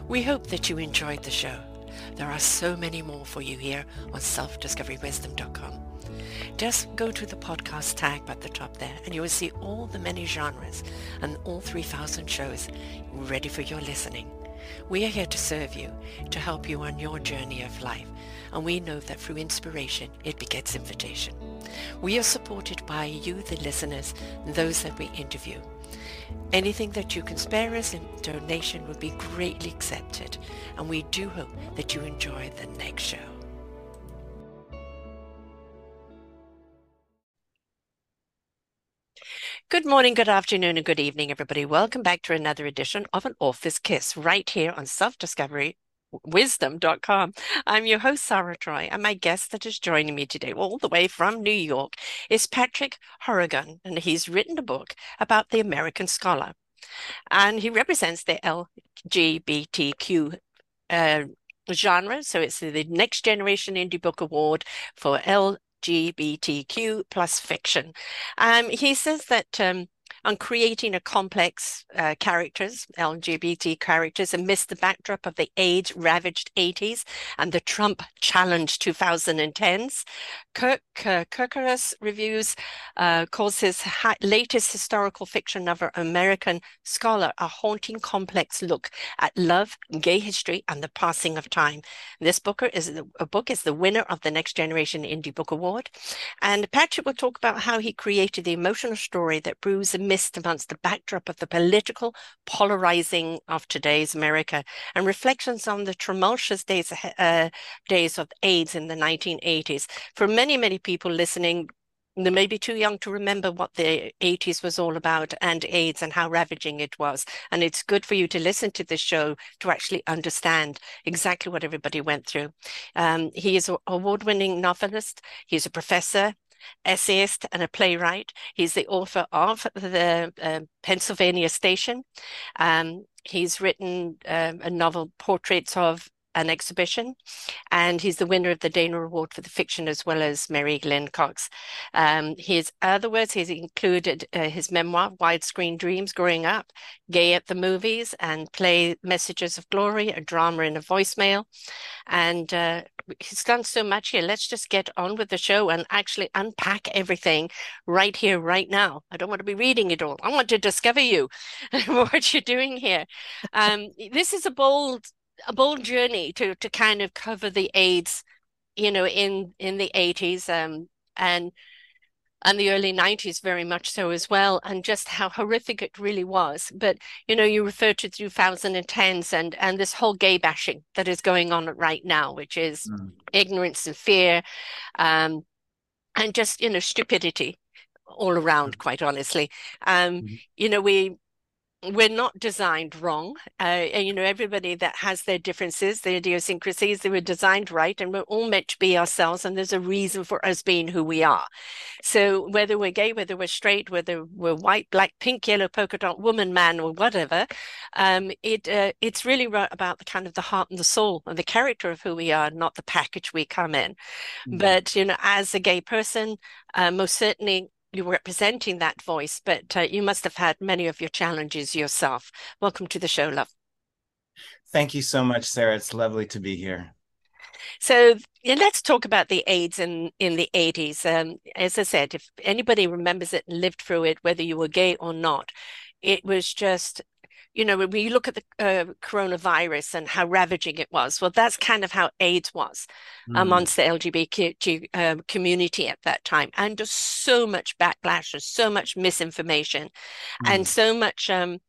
We hope that you enjoyed the show. There are so many more for you here on selfdiscoverywisdom.com. Just go to the podcast tag at the top there and you will see all the many genres and all 3,000 shows ready for your listening. We are here to serve you, to help you on your journey of life, and we know that through inspiration it begets invitation. We are supported by you, the listeners, and those that we interview. Anything that you can spare us in donation would be greatly accepted, and we do hope that you enjoy the next show. Good morning, good afternoon, and good evening, everybody. Welcome back to another edition of An Author's Kiss right here on selfdiscoverywisdom.com. I'm your host, Sarah Troy, and my guest that is joining me today, all the way from New York, is Patrick Horrigan, and he's written a book about the American scholar. And he represents the LGBTQ genre. So it's the Next Generation Indie Book Award for LGBTQ plus fiction. He says that on creating a complex characters, LGBT characters, amidst the backdrop of the AIDS-ravaged 80s and the Trump-challenged 2010s. Kirk Kerberos Reviews calls his latest historical fiction novel, American Scholar, a haunting, complex look at love, gay history, and the passing of time. This book is the winner of the Next Generation Indie Book Award. And Patrick will talk about how he created the emotional story that brews a mist amongst the backdrop of the political polarizing of today's America, and reflections on the tumultuous days of AIDS in the 1980s. For many people listening, they may be too young to remember what the 80s was all about and AIDS and how ravaging it was. And it's good for you to listen to this show to actually understand exactly what everybody went through. He is an award-winning novelist. He's a professor, essayist, and a playwright. He's the author of the Pennsylvania Station. He's written a novel, Portraits of an Exhibition, and he's the winner of the Dana Award for the fiction, as well as Mary Glenn Cox. His other works, he's included his memoir, Widescreen Dreams, Growing Up, Gay at the Movies, and Play Messages of Glory, a drama in a voicemail. And he's done so much here. Let's just get on with the show and actually unpack everything right here, right now. I don't want to be reading it all. I want to discover you and what you're doing here. This is a bold journey to kind of cover the AIDS, in the 80s and the early 90s, very much so as well, and just how horrific it really was. But you refer to 2010s and this whole gay bashing that is going on right now, which is ignorance and fear, and just stupidity all around, quite honestly. We're not designed wrong. Everybody that has their differences, their idiosyncrasies, they were designed right, and we're all meant to be ourselves, and there's a reason for us being who we are. So whether we're gay, whether we're straight, whether we're white, black, pink, yellow, polka dot, woman, man, or whatever, it's really about the kind of the heart and the soul and the character of who we are, not the package we come in. But as a gay person, most certainly you're representing that voice, but you must have had many of your challenges yourself. Welcome to the show, love. Thank you so much, Sarah. It's lovely to be here. So let's talk about the AIDS in the 80s. As I said, if anybody remembers it and lived through it, whether you were gay or not, it was just, when you look at the coronavirus and how ravaging it was, well, that's kind of how AIDS was amongst the LGBT community at that time. And just so much backlash and so much misinformation and so much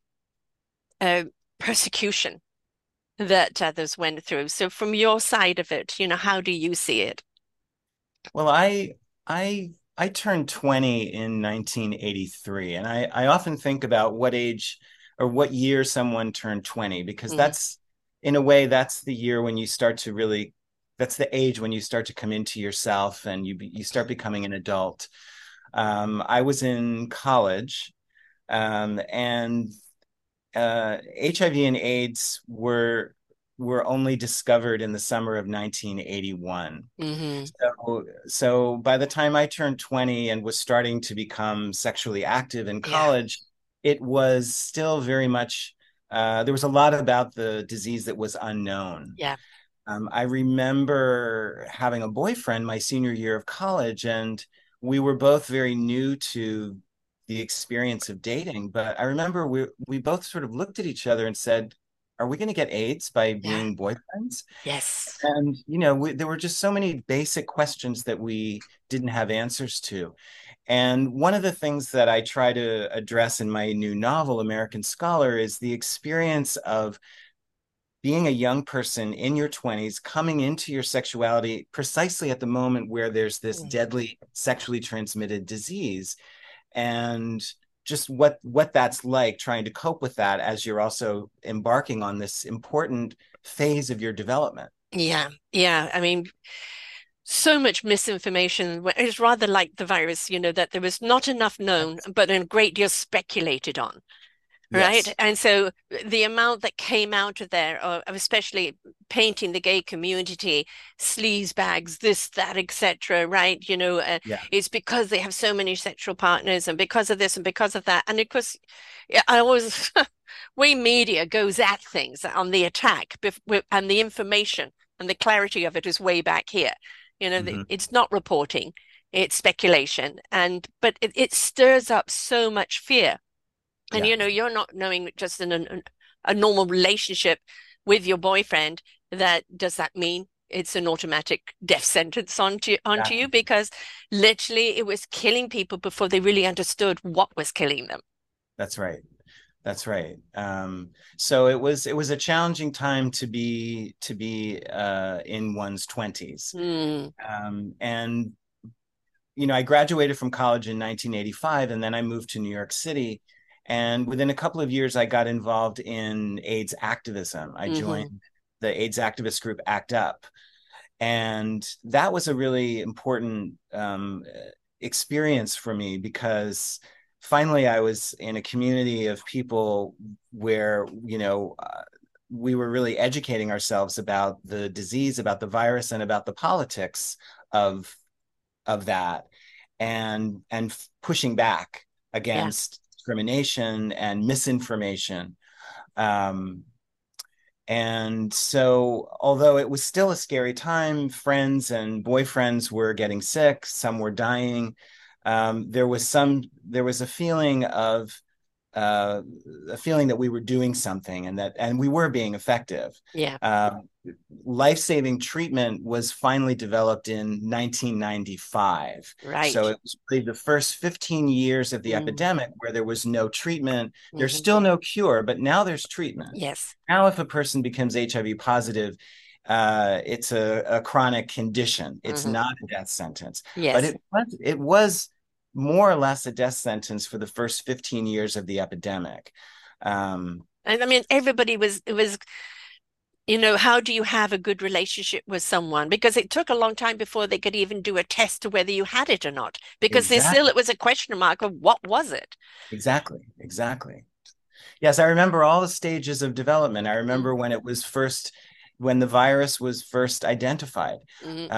persecution that others went through. So from your side of it, how do you see it? Well, I turned 20 in 1983, and I often think about what age or what year someone turned 20, because that's, in a way, that's the year when you start to really, that's the age when you start to come into yourself and you start becoming an adult. I was in college, and HIV and AIDS were only discovered in the summer of 1981. So by the time I turned 20 and was starting to become sexually active in college, it was still very much there was a lot about the disease that was unknown. Yeah. I remember having a boyfriend my senior year of college, and we were both very new to the experience of dating. But I remember we both sort of looked at each other and said, "Are we going to get AIDS by Yeah. being boyfriends?" Yes. And there were just so many basic questions that we didn't have answers to. And one of the things that I try to address in my new novel, American Scholar, is the experience of being a young person in your 20s coming into your sexuality precisely at the moment where there's this Mm. deadly sexually transmitted disease, and just what that's like trying to cope with that as you're also embarking on this important phase of your development. Yeah. Yeah. I mean, so much misinformation. It's rather like the virus, that there was not enough known, but a great deal speculated on. Right. Yes. And so the amount that came out of there, of especially painting the gay community, sleaze bags, this, that, etc., right? Yeah. It's because they have so many sexual partners and because of this and because of that. And of course, yeah, I always, way media goes at things on the attack and the information and the clarity of it is way back here. Hmm. It's not reporting, it's speculation. But it stirs up so much fear and Yeah. you're not knowing just in a normal relationship with your boyfriend that does that mean it's an automatic death sentence onto you Exactly. because literally it was killing people before they really understood what was killing them. That's right. That's right. So it was a challenging time to be in one's 20s. Mm, And I graduated from college in 1985, and then I moved to New York City. And within a couple of years, I got involved in AIDS activism. I hmm. joined the AIDS activist group ACT UP, and that was a really important experience for me because finally I was in a community of people where we were really educating ourselves about the disease, about the virus, and about the politics of that, and pushing back Yeah, against discrimination and misinformation. Um, and so, although it was still a scary time, friends and boyfriends were getting sick, some were dying. There was uh, a feeling that we were doing something and we were being effective. yeah, Um, Life-saving treatment was finally developed in 1995. So right. it was really the first 15 years of the Mm, epidemic where there was no treatment. There's hmm. still no cure, but now there's treatment. Yes. Now, if a person becomes HIV positive, it's a chronic condition. It's Hmm. not a death sentence. But Yes. it was more or less a death sentence for the first 15 years of the epidemic. Um, And I mean, everybody was how do you have a good relationship with someone? Because it took a long time before they could even do a test to whether you had it or not. Because exactly, it was a question mark of what was it? exactly. Yes, I remember all the stages of development. I Mm, remember when the virus was first identified, mm,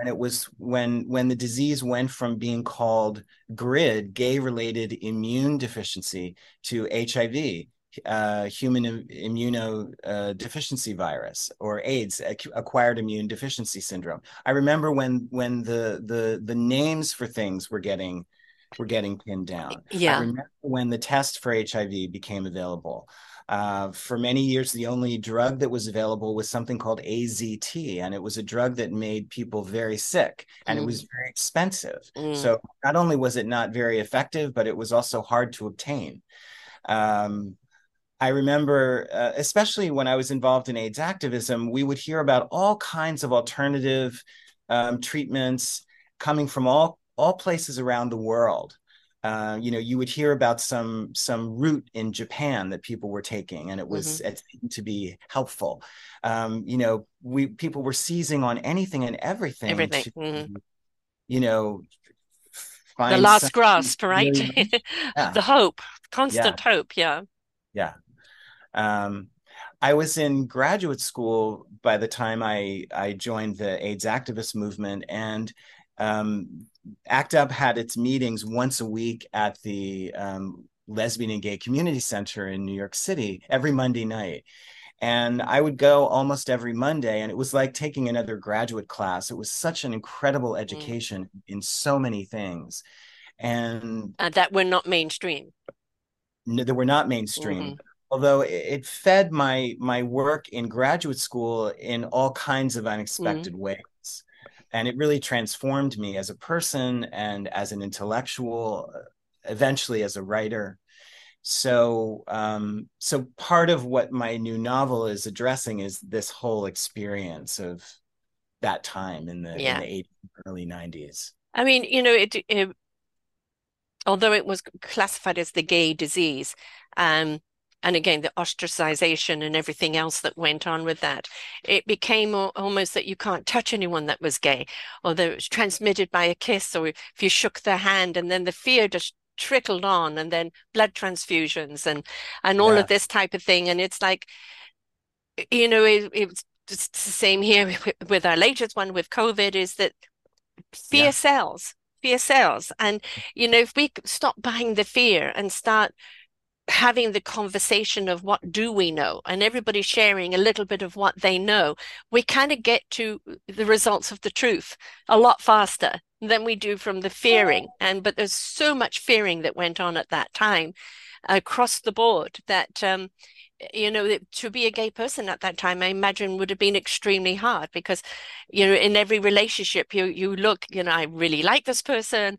when the disease went from being called GRID, gay-related immune deficiency, to HIV, human immunodeficiency virus, or AIDS, acquired immune deficiency syndrome. I remember when the names for things were getting pinned down. I yeah. remember when the test for HIV became available. For many years, the only drug that was available was something called AZT, and it was a drug that made people very sick, and it was Mm, very expensive. mm, So not only was it not very effective, but it was also hard to obtain. Um, I remember, especially when I was involved in AIDS activism, we would hear about all kinds of alternative treatments coming from all places around the world. You would hear about some root in Japan that people were taking, and hmm. it seemed to be helpful. We people were seizing on anything and everything Everything. to, Hmm. you know, The find last something grasp, right? really. Yeah, The hope, yeah, constant hope. Yeah. yeah. Um, I was in graduate school by the time I joined the AIDS activist movement, and ACT UP had its meetings once a week at the lesbian and gay community center in New York City every Monday night. And I would go almost every Monday, and it was like taking another graduate class. It was such an incredible Mm. education in so many things. And And that were not mainstream. they were not mainstream, Hmm. although it fed my work in graduate school in all kinds of Mm. unexpected ways. And it really transformed me as a person and as an intellectual, eventually as a writer. So part of what my new novel is addressing is this whole experience of that time in Yeah. the 80s, early 90s. I mean, although it was classified as the gay disease, um, and again, the ostracization and everything else that went on with that, it became almost that you can't touch anyone that was gay, or that it was transmitted by a kiss, or if you shook their hand, and then the fear just trickled on, and then blood transfusions and all of Yeah, this type of thing. And it's like, it's just the same here with our latest one with COVID, is that fear yeah. sells. Fear sells. And, if we stop buying the fear and start having the conversation of what do we know, and everybody sharing a little bit of what they know, we kind of get to the results of the truth a lot faster than we do from the fearing. But there's so much fearing that went on at that time across the board that to be a gay person at that time, I imagine would have been extremely hard because, in every relationship you look, I really like this person,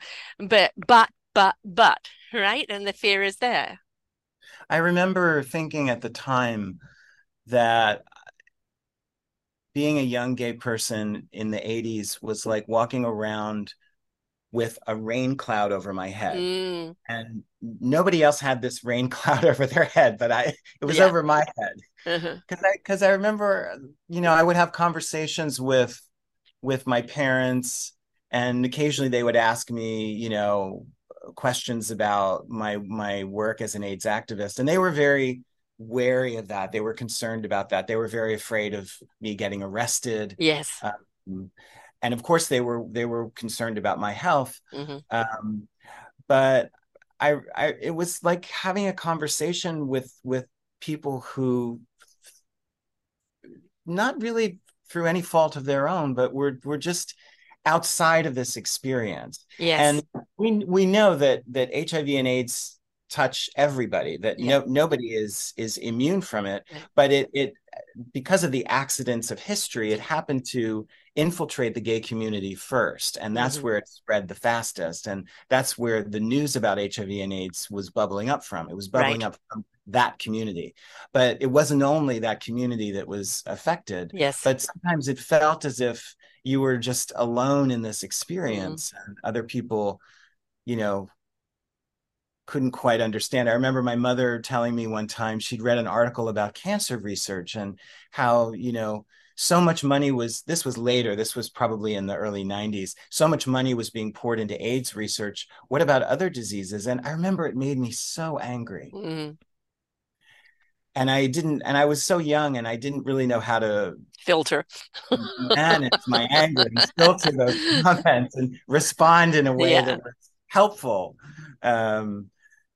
but, right? And the fear is there. I remember thinking at the time that being a young gay person in the 80s was like walking around with a rain cloud over my head. Mm, And nobody else had this rain cloud over their head, but it was yeah. over my head. Uh-huh. Because I remember, I would have conversations with my parents, and occasionally they would ask me, questions about my work as an AIDS activist, and they were very wary of that. They were concerned about that. They were very afraid of me getting arrested. Yes. Um, and of course they were concerned about my health. Hmm. Um, but it was like having a conversation with people who, not really through any fault of their own, but we're just outside of this experience. Yes. And we know that HIV and AIDS touch everybody, that Yeah. nobody is immune from it, Right. but it because of the accidents of history, it happened to infiltrate the gay community first, and that's Hmm. where it spread the fastest, and that's where the news about HIV and AIDS was bubbling up from. It was bubbling Right. up from that community, but it wasn't only that community that was affected, Yes. but sometimes it felt as if you were just alone in this Mm. experience, and other people, you know couldn't quite understand. I remember my mother telling me one time she'd read an article about cancer research and how, so much money this was later, this was probably in the early 90s. So much money was being poured into AIDS research. What about other diseases? And I remember it made me so angry. Mm. And I was so young and I didn't really know how to Filter. manage my anger and filter those comments and respond in a way Yeah. that was helpful. Um,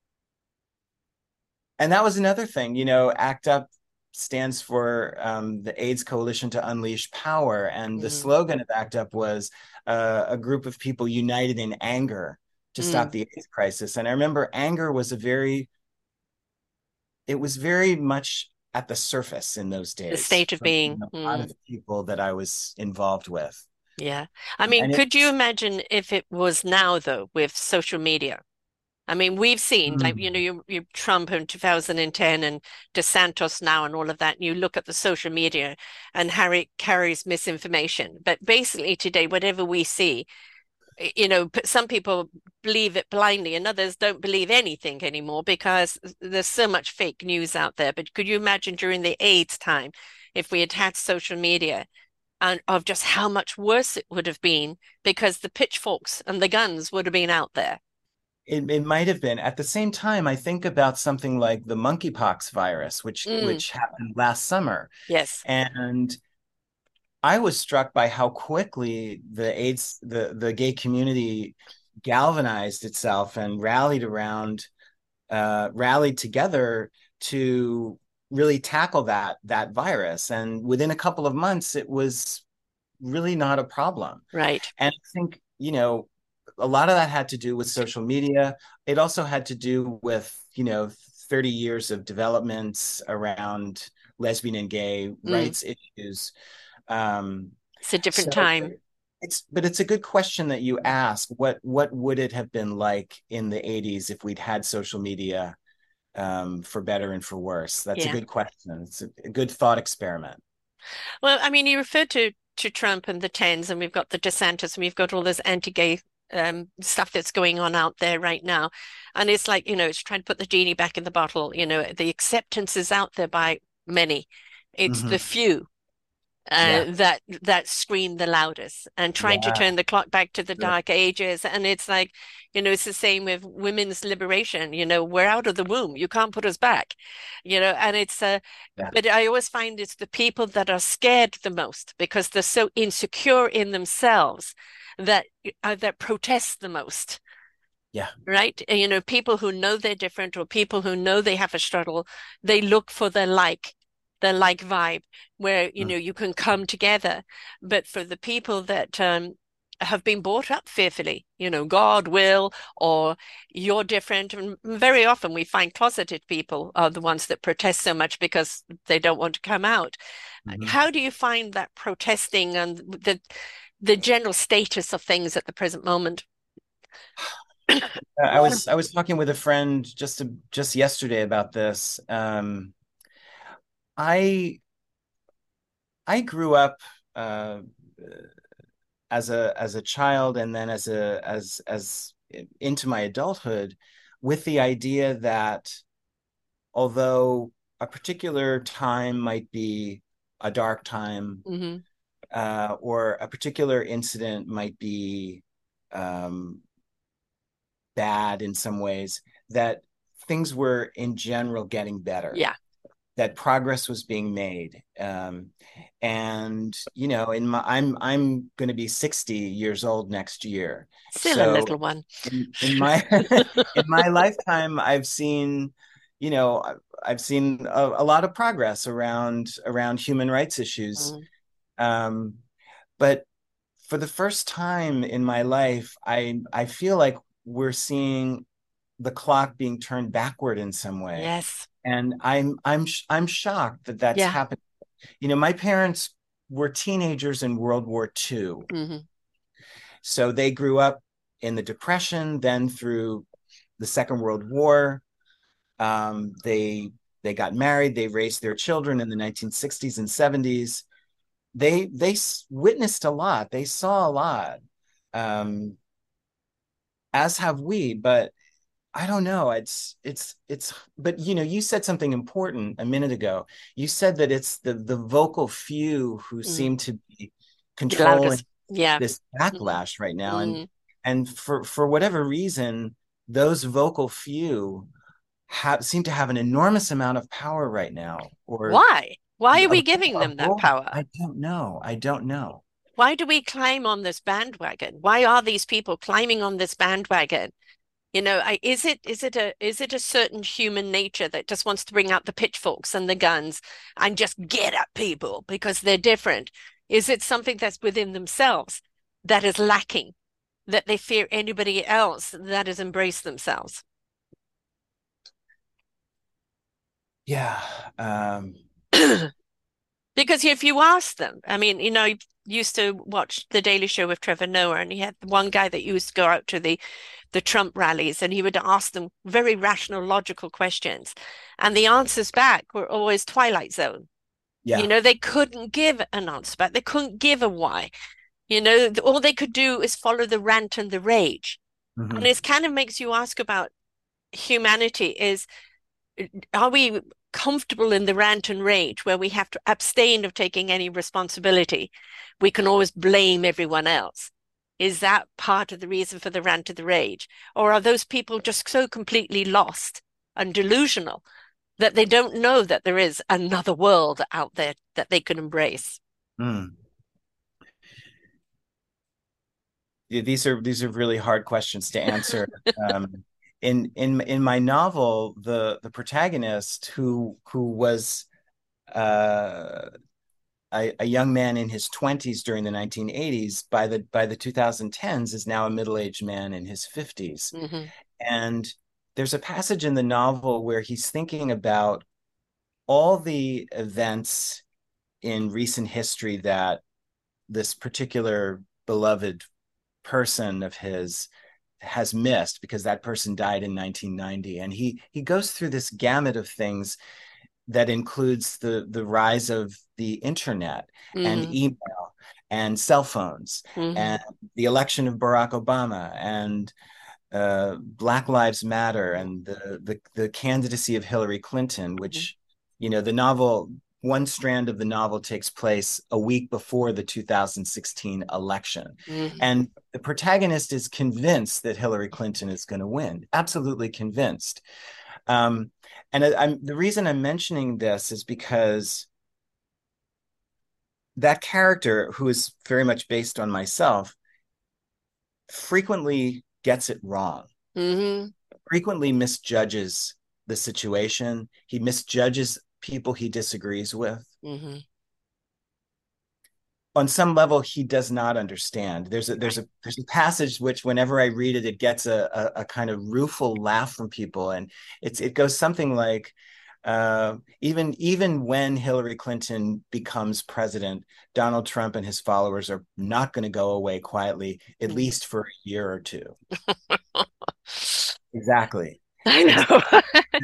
And that was another thing, ACT UP stands for the AIDS Coalition to Unleash Power. And the Mm. slogan of ACT UP was a group of people united in anger to Mm. stop the AIDS crisis. And I remember anger was it was very much at the surface in those The days state of from being. a lot Mm. of people that I was involved with. Yeah. I mean, And could you it's, imagine if it was now, though, with social media? I mean, we've seen, like, mm, you Trump in 2010 and DeSantis now and all of that. And you look at the social media and Harry carries misinformation. But basically, today, whatever we see, some people believe it blindly and others don't believe anything anymore because there's so much fake news out there. But could you imagine during the AIDS time if we had had social media and of just how much worse it would have been because the pitchforks and the guns would have been out there? it might have been. At the same time, I think about something like the monkeypox virus, which Mm, which happened last summer. yes. And I was struck by how quickly the gay community galvanized itself and rallied around rallied together to really tackle that virus. And within a couple of months, it was really not a problem. Right. And I think, a lot of that had to do with social media. It also had to do with, 30 years of developments around lesbian and gay Mm. rights issues. Um, It's a different so time. it's a good question that you ask. What would it have been like in the 80s if we'd had social media, for better and for worse? That's a Yeah. good question. It's a good thought experiment. Well, I mean, you referred to Trump and the tens, and we've got the DeSantis, and we've got all this anti-gay stuff that's going on out there right now. And it's like, it's trying to put the genie back in the bottle. The acceptance is out there by many. It's the Mhm. few Yeah, that scream the loudest, and trying to yeah, turn the clock back to the sure. dark ages. And it's like, it's the same with women's liberation. We're out of the womb. You can't put us back. And it's Yeah, but I always find it's the people that are scared the most because they're so insecure in themselves that protest the most. yeah. Right? People who know they're different or people who know they have a struggle, they look for their like vibe where, Mm. you can come together. But for the people that have been brought up fearfully, God will, or you're different. And very often we find closeted people are the ones that protest so much because they don't want to come out. Mhm. How do you find that protesting and the general status of things at the present moment? I was talking with a friend just yesterday about this. I I grew up, uh, as a child, and then as into my adulthood, with the idea that although a particular time might be a dark time, Hmm. or a particular incident might be, um, bad in some ways, that things were in general getting better, Yeah, that progress was being made. And I'm going to be 60 years old next year. still a So little one. in my in my lifetime, you know, I've seen a lot of progress around human rights issues. Mm. Um, but for the first time in my life, I feel like we're seeing the clock being turned backward in some way, Yes. and I'm shocked that that's Yeah. happened. My parents were teenagers in World War II, Hmm. so they grew up in the Depression, then through the Second World War. They got married, they raised their children in the 1960s and 70s. They witnessed a lot, they saw a lot, um, as have we. But I don't know. But you said something important a minute ago. You said that it's the vocal few who Mm. seem to be The controlling loudest. Yeah. this Mm. backlash right now, and Mm. for whatever reason, those vocal few seem to have an enormous amount of power right now, or Why? Why are a, we giving a them that role. power? I don't know. I don't know. Why do we climb on this bandwagon? Why are these people climbing on this bandwagon? Is it a certain human nature that just wants to bring out the pitchforks and the guns and just get at people because they're different? Is it something that's within themselves that is lacking, that they fear anybody else that has embraced themselves? Yeah. Um, Because if you ask them, I mean, I used to watch The Daily Show with Trevor Noah, and he had one guy that used to go out to the Trump rallies, and he would ask them very rational, logical questions, and the answers back were always Twilight Zone. yeah. They couldn't give an answer back. They couldn't give a why. All they could do is follow the rant and the rage. And Mhm. it kind of makes you ask about humanity is, are we comfortable in the rant and rage where we have to abstain of taking any responsibility? We can always blame everyone else. Is that part of the reason for the rant and the rage? Or are those people just so completely lost and delusional that they don't know that there is another world out there that they can embrace? Mm. Yeah, these are really hard questions to answer. Um, in my novel, the protagonist who was uh, a young man in his 20s during the 1980s, by the 2010s is now a middle-aged man in his 50s. Hmm. And there's a passage in the novel where he's thinking about all the events in recent history that this particular beloved person of his has missed because that person died in 1990. And he goes through this gamut of things that includes the rise of the internet and Hmm. email and cell phones Hmm. and the election of Barack Obama and Black Lives Matter and the candidacy of Hillary Clinton, which, the novel, one strand of the novel takes place a week before the 2016 election. Hmm. And the protagonist is convinced that Hillary Clinton is going to win, absolutely convinced. Um, and the reason I'm mentioning this is because that character, who is very much based on myself, frequently gets it wrong, Hmm. frequently misjudges the situation. He misjudges people he disagrees with. Hmm. On some level, he does not understand. Right. There's a passage which, whenever I read it, it gets a kind of rueful laugh from people, and it goes something like, even when Hillary Clinton becomes president, Donald Trump and his followers are not going to go away quietly, at Mhm. least for a year or two. Exactly. I Exactly. know.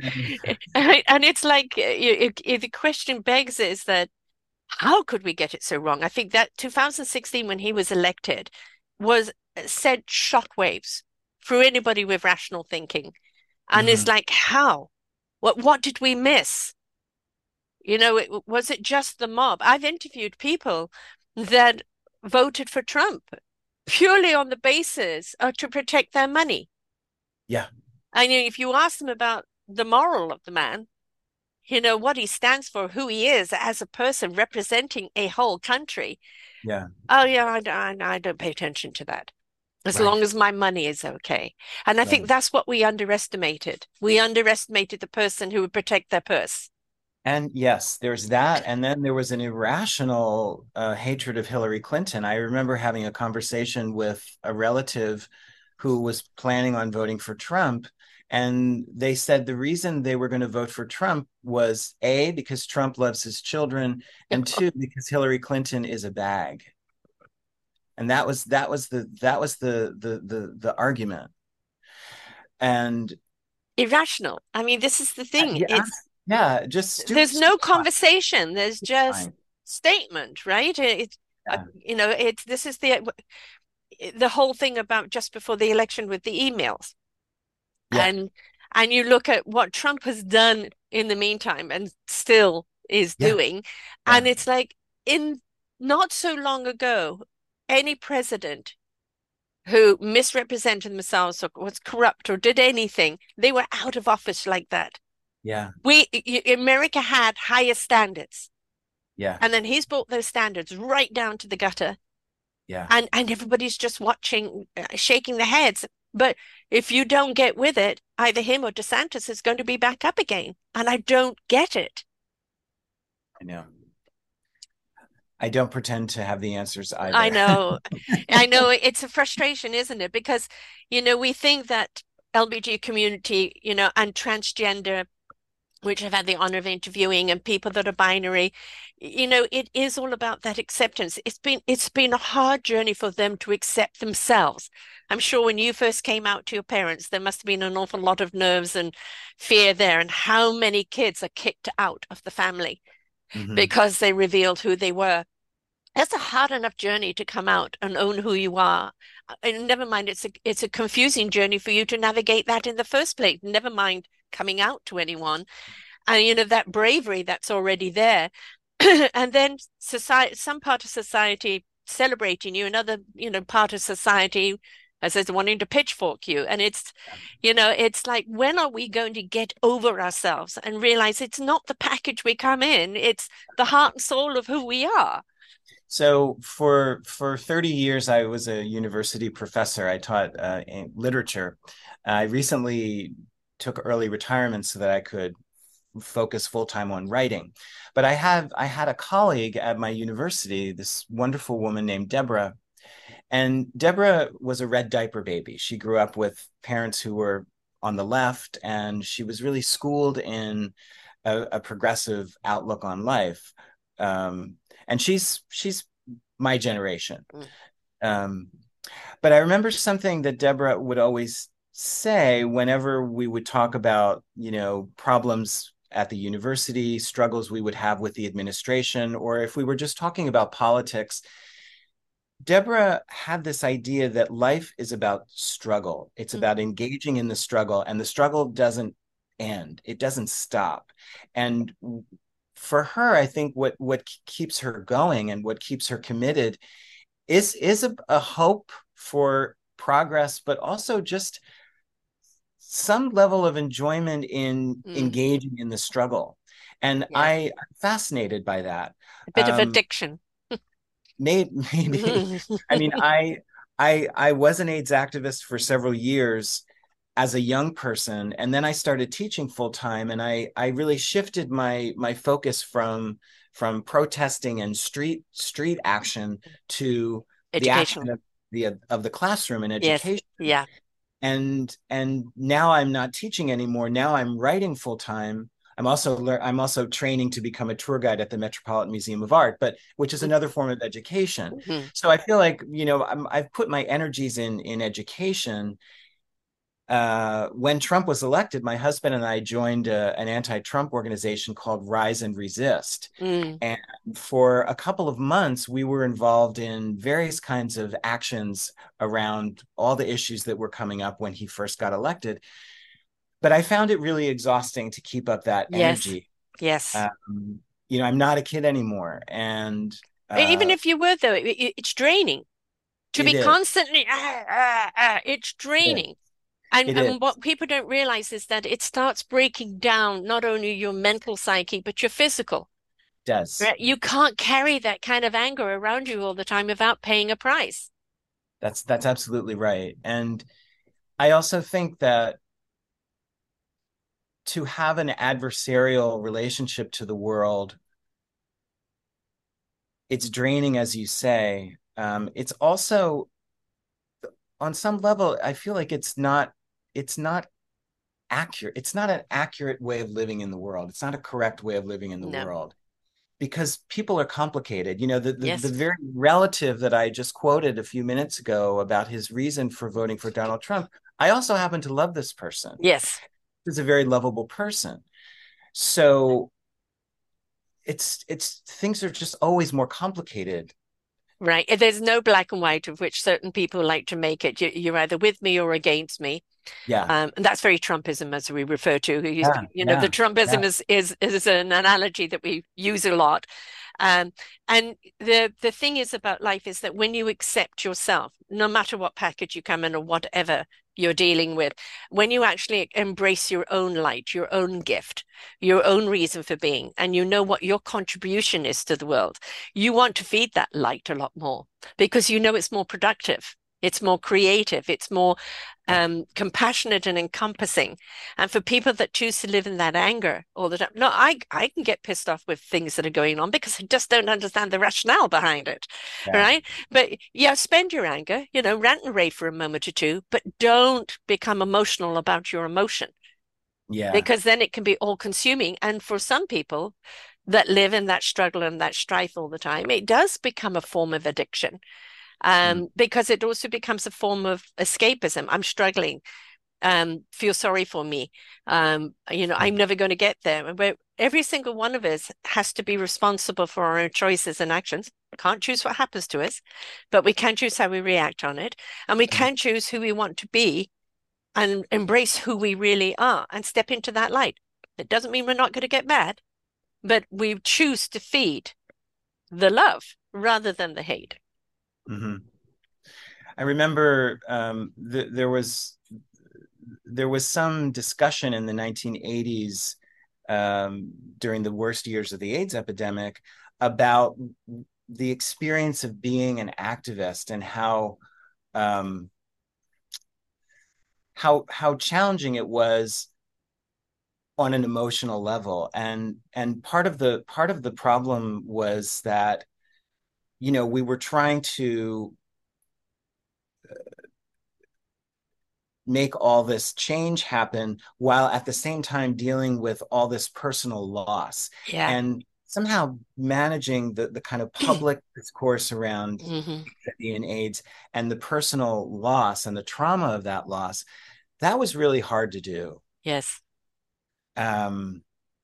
And it's like the question begs is that how could we get it so wrong? I think that 2016, when he was elected, was sent shockwaves through anybody with rational thinking. And it's Mhm. like, how? What did we miss? Was it just the mob? I've interviewed people that voted for Trump purely on the basis to protect their money. Yeah. I mean, if you ask them about the moral of the man, what he stands for, who he is as a person representing a whole country. Yeah. Oh, yeah, I don't pay attention to that. As Right. long as my money is okay. And I think Right. that's what we underestimated. We underestimated the person who would protect their purse. And yes, there's that. And then there was an irrational hatred of Hillary Clinton. I remember having a conversation with a relative who was planning on voting for Trump. And they said the reason they were going to vote for Trump was A, because Trump loves his children, and two, because Hillary Clinton is a bag. And that was the argument. And Irrational. I mean, this is the thing. yeah, yeah, just There's no stupefying. conversation. There's just statement, right? Yeah, This is the whole thing about just before the election with the emails. yeah, And and you look at what Trump has done in the meantime and still is yeah, doing, and yeah, it's like in not so long ago, any president who misrepresented themselves or was corrupt or did anything, they were out of office like that. yeah, America had higher standards, yeah, and then he's brought those standards right down to the gutter, yeah. and everybody's just watching, shaking their heads. But if you don't get with it, either him or DeSantis is going to be back up again, and I don't get it. I know. I don't pretend to have the answers I either. know, I know it's a frustration, isn't it? Because we think that LBG community, and transgender, which I've had the honor of interviewing, and people that are binary, it is all about that acceptance. It's been a hard journey for them to accept themselves. I'm sure when you first came out to your parents, there must have been an awful lot of nerves and fear there. And how many kids are kicked out of the family Hmm. because they revealed who they were? That's a hard enough journey to come out and own who you are. And never mind, it's a confusing journey for you to navigate that in the first place. Never mind coming out to anyone, and that bravery that's already there. And then society, some part of society celebrating you, another part of society as is wanting to pitchfork you. And it's like, when are we going to get over ourselves and realize it's not the package we come in, it's the heart and soul of who we are. So for 30 years, I was a university professor. I taught literature. I recently took early retirement so that I could focus full time on writing. But I had a colleague at my university, this wonderful woman named Deborah, and Deborah was a red diaper baby. She grew up with parents who were on the left, and she was really schooled in a progressive outlook on life. Um, and she's my generation. Mm. Um, but I remember something that Deborah would always say whenever we would talk about, problems at the university, struggles we would have with the administration, or if we were just talking about politics. Deborah had this idea that life is about struggle. It's Mm. about engaging in the struggle, and the struggle doesn't end. It doesn't stop. And for her, I think what keeps her going and what keeps her committed is a hope for progress, but also just some level of enjoyment in Mm. engaging in the struggle. And Yeah. I'm fascinated by that. A bit of Um, addiction. maybe. I mean, I was an AIDS activist for several years as a young person, and then I started teaching full time, and I really shifted my focus from protesting and street action to the action Educational. of the classroom and Yes. education. Yeah. And now I'm not teaching anymore. Now I'm writing full time. I'm also training to become a tour guide at the Metropolitan Museum of Art, but which is another form of education. Mhm. So I feel like, I've put my energies in education. When Trump was elected, my husband and I joined an anti-Trump organization called Rise and Resist. Mm. And for a couple of months, we were involved in various kinds of actions around all the issues that were coming up when he first got elected. But I found it really exhausting to keep up that Yes. energy. Yes. I'm not a kid anymore, and Even if you were, though, it's draining to it be is. constantly, it's Yeah, draining. And, it is. and what people don't realize is that it starts breaking down not only your mental psyche, but your physical. Does. Right? You can't carry that kind of anger around you all the time without paying a price. That's absolutely right. And I also think that to have an adversarial relationship to the world, it's draining, as you say. It's also, on some level, I feel like it's not accurate. It's not an accurate way of living in the world. It's not a correct way of living in the No. world because people are complicated. The Yes. very relative that I just quoted a few minutes ago about his reason for voting for Donald Trump, I also happen to love this person. Yes. He's a very lovable person. So it's things are just always more complicated. Right. There's no black and white of which certain people like to make it. You're either with me or against me. Yeah. And that's very Trumpism, as we refer to. Yeah. The Yeah. Trumpism Yeah. is an analogy that we use a lot. Um, and the thing is about life is that when you accept yourself, no matter what package you come in or whatever you're dealing with, when you actually embrace your own light, your own gift, your own reason for being, and you know what your contribution is to the world, you want to feed that light a lot more because you know it's more productive. It's more creative. It's more compassionate and encompassing. And for people that choose to live in that anger all the time, no, I can get pissed off with things that are going on because I just don't understand the rationale behind it, Yeah. right? But yeah, spend your anger, rant and rave for a moment or two, but don't become emotional about your emotion Yeah. because then it can be all consuming. And for some people that live in that struggle and that strife all the time, it does become a form of addiction Mm. because it also becomes a form of escapism. I'm struggling. Feel sorry for me. I'm never going to get there. But every single one of us has to be responsible for our own choices and actions. We can't choose what happens to us, but we can choose how we react on it. And we Mhm. can choose who we want to be and embrace who we really are and step into that light. It doesn't mean we're not going to get mad, but we choose to feed the love rather than the hate. Mhm. I remember there was some discussion in the 1980s during the worst years of the AIDS epidemic about the experience of being an activist and um, how challenging it was on an emotional level. And part of the problem was that, we were trying to make all this change happen while at the same time dealing with all this personal loss, Yeah. and somehow managing the kind of public discourse around Hmm. HIV and AIDS and the personal loss and the trauma of that loss. That was really hard to do. Yes. Um,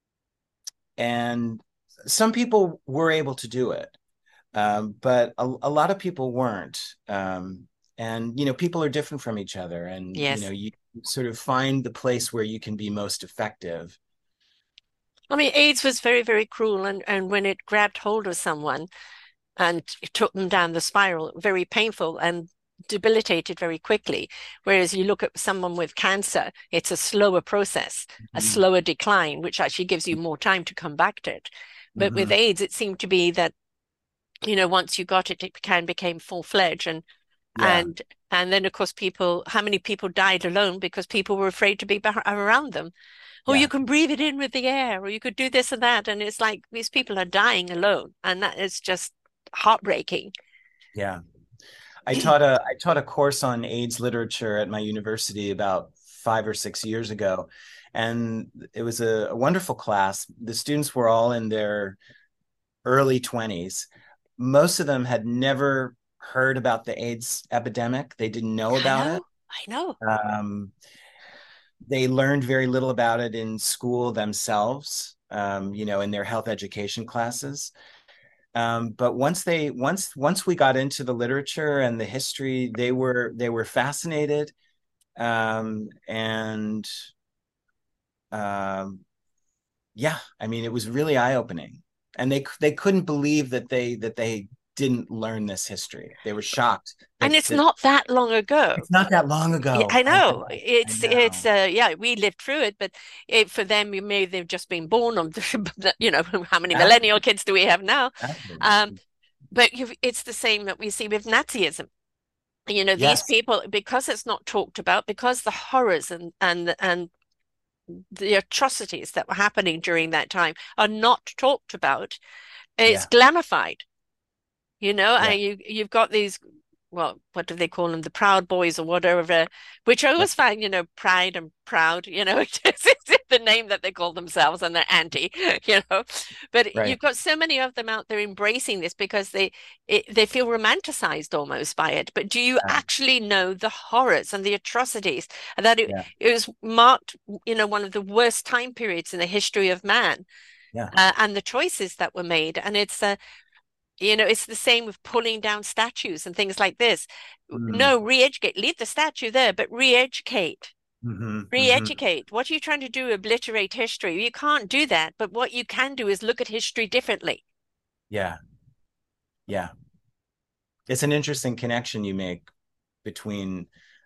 and some people were able to do it, but a lot of people weren't. And people are different from each other, and Yes. you sort of find the place where you can be most effective. I mean, AIDS was very, very cruel, and when it grabbed hold of someone and it took them down the spiral, very painful and debilitated very quickly. Whereas you look at someone with cancer, it's a slower process, a Mm-hmm. slower decline, which actually gives you more time to come back to it. But with Mm-hmm. AIDS, it seemed to be that, once you got it, it became full-fledged, Yeah, and and then of course how many people died alone because people were afraid to be around them. Oh, you yeah, can breathe it in with the air, or you could do this and that. And it's like these people are dying alone. And that is just heartbreaking. yeah. I taught a course on AIDS literature at my university about 5 or 6 years ago, and it was a wonderful class. The students were all in their early 20s. Most of them had never heard about the AIDS epidemic. They didn't know I about it. know, I know. Um, they learned very little about it in school themselves, in their health education classes. But once we got into the literature and the history, they were fascinated, and um, yeah, I mean, it was really eye opening, and they couldn't believe that they didn't learn this history. They were shocked And that it's not that long ago. it's not that long Yeah, ago. I I know. know, I It's know. yeah, we lived through it, but for them, they've just been born on, how many Exactly, millennial kids do we have now? exactly. Um, but it's the same that we see with Nazism. These Yes, people, because it's not talked about, because the horrors and the atrocities that were happening during that time are not talked about. It's yeah, glamified, yeah, and you've got these, well, what do they call them? The Proud Boys or whatever, which I yeah, always find, pride and proud, it's the name that they call themselves and they're anti, you know. But right. you've got so many of them out there embracing this because they feel romanticized almost by it. But do you actually know the horrors and the atrocities and that Yeah, it was marked, one of the worst time periods in the history of man, yeah, and the choices that were made. And it's the same with pulling down statues and things like this. mm, No, re-educate, leave the statue there, but re-educate. hmm, hmm, Re-educate. What are you trying to do? Obliterate history? You can't do that. But what you can do is look at history differently. yeah, yeah. It's an interesting connection you make between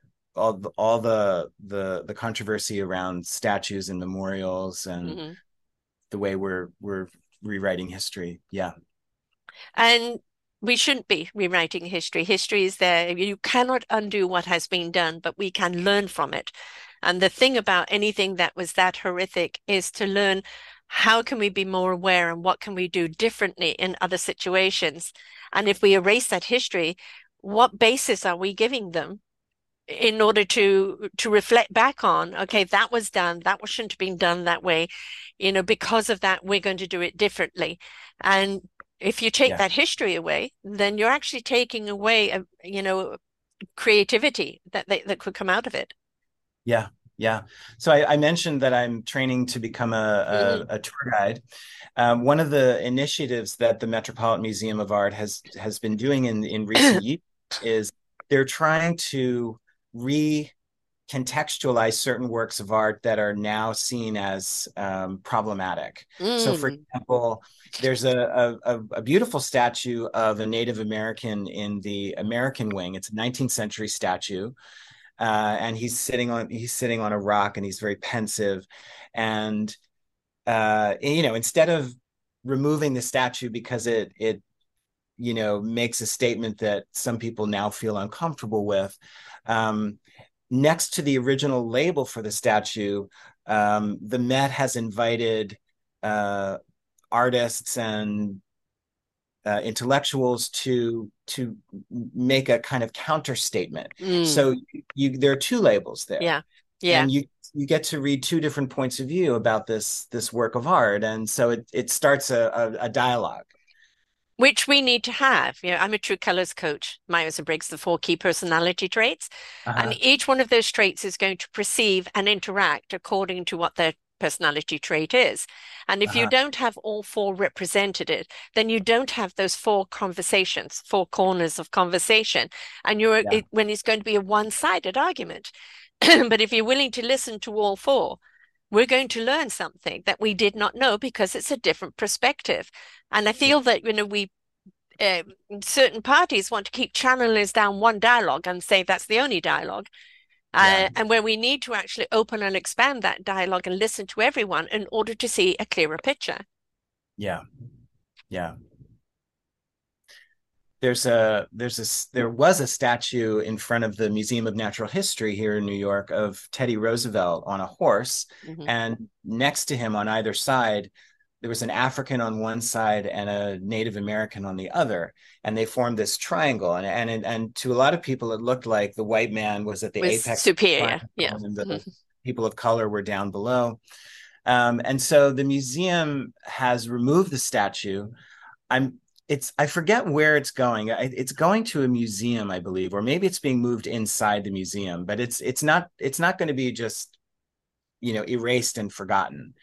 all the controversy around statues and memorials and Mhm. the way we're rewriting history. Yeah, And we shouldn't be rewriting history. History is there. You cannot undo what has been done, but we can learn from it. And the thing about anything that was that horrific is to learn how can we be more aware and what can we do differently in other situations. And if we erase that history, what basis are we giving them in order to reflect back on, okay, that was done, shouldn't have been done that way, because of that, we're going to do it differently. And if you take yeah, that history away, then you're actually taking away creativity that could come out of it. yeah, yeah. So I mentioned that I'm training to become Hmm. a tour guide. One of the initiatives that the Metropolitan Museum of Art has been doing in recent years is they're trying to recontextualize certain works of art that are now seen as problematic. So, for Mm. example, there's a beautiful statue of a Native American in the American Wing. It's a 19th century statue, and he's sitting on a rock, and he's very pensive, and instead of removing the statue because it makes a statement that some people now feel uncomfortable with. Um, Next to the original label for the statue, the Met has invited uh, artists and intellectuals to make a kind of counter statement. Mm, So there are two labels there, yeah. Yeah. and you get to read two different points of view about this work of art, and so it starts a dialogue. Which we need to have. I'm a True Colors coach, Myers-Briggs, the four key personality traits. And Uh-huh. each one of those traits is going to perceive and interact according to what their personality trait is. And if you Uh-huh. don't have all four represented, then you don't have those four conversations, four corners of conversation. And Yeah. when it's going to be a one-sided argument. But if you're willing to listen to all four, we're going to learn something that we did not know because it's a different perspective. And I feel that, we uh, certain parties want to keep channeling us down one dialogue and say that's the only dialogue. Yeah. And where we need to actually open and expand that dialogue and listen to everyone in order to see a clearer picture. Yeah. Yeah. There was a statue in front of the Museum of Natural History here in New York of Teddy Roosevelt on a horse, Mhm. and next to him on either side there was an African on one side and a Native American on the other, and they formed this triangle. And to a lot of people, it looked like the white man was at the Was apex of the superior. Yeah. triangle, and the people of color were down below. And so the museum has removed the statue. I'm I forget where it's going. It's going to a museum, I believe, or maybe it's being moved inside the museum. But it's not going to be just erased and forgotten.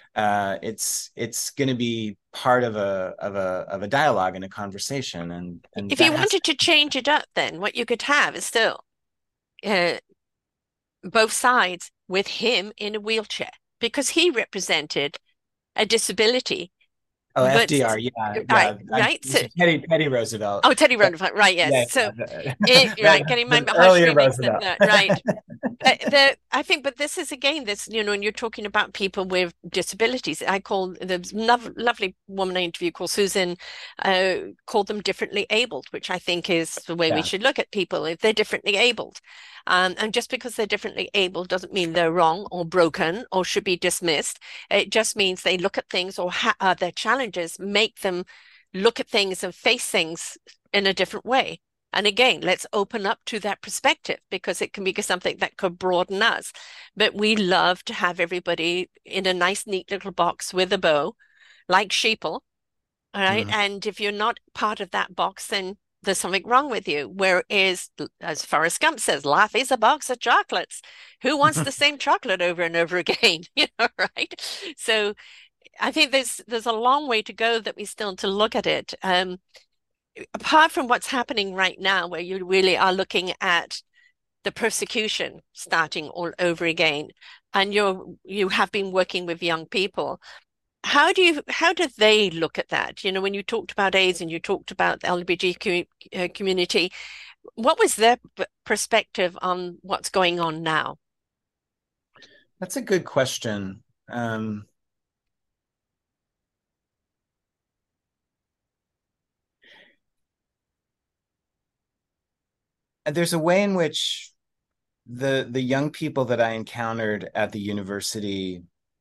It's going to be part of a dialogue and a conversation, and If that you has wanted to change it up, then what you could have is still uh, both sides with him in a wheelchair because he represented a disability. oh But FDR, yeah, right, yeah. right. So, Teddy Roosevelt. oh, Teddy But Roosevelt, right? Yes. yeah, So, that right, getting my the earlier heartstrings mixed up Roosevelt. there. Right. I think, but this is again, when you're talking about people with disabilities, I call the lovely woman I interviewed called Susan, called them differently abled, which I think is the way we Yeah. should look at people if they're differently abled. And just because they're differently able doesn't mean they're wrong or broken or should be dismissed. It just means they look at things or their challenges make them look at things and face things in a different way. And again, let's open up to that perspective because it can be something that could broaden us. But we love to have everybody in a nice, neat little box with a bow, like sheeple. All right. Mhm. And if you're not part of that box, then there's something wrong with you. Whereas, as Forrest Gump says, life is a box of chocolates. Who wants the same chocolate over and over again? Right? So I think there's a long way to go that we still to look at it. Apart from what's happening right now, where you really are looking at the persecution starting all over again, and you have been working with young people. How do they look at that? When you talked about AIDS and you talked about the LGBT community, what was their perspective on what's going on now? That's a good question. There's a way in which the young people that I encountered at the university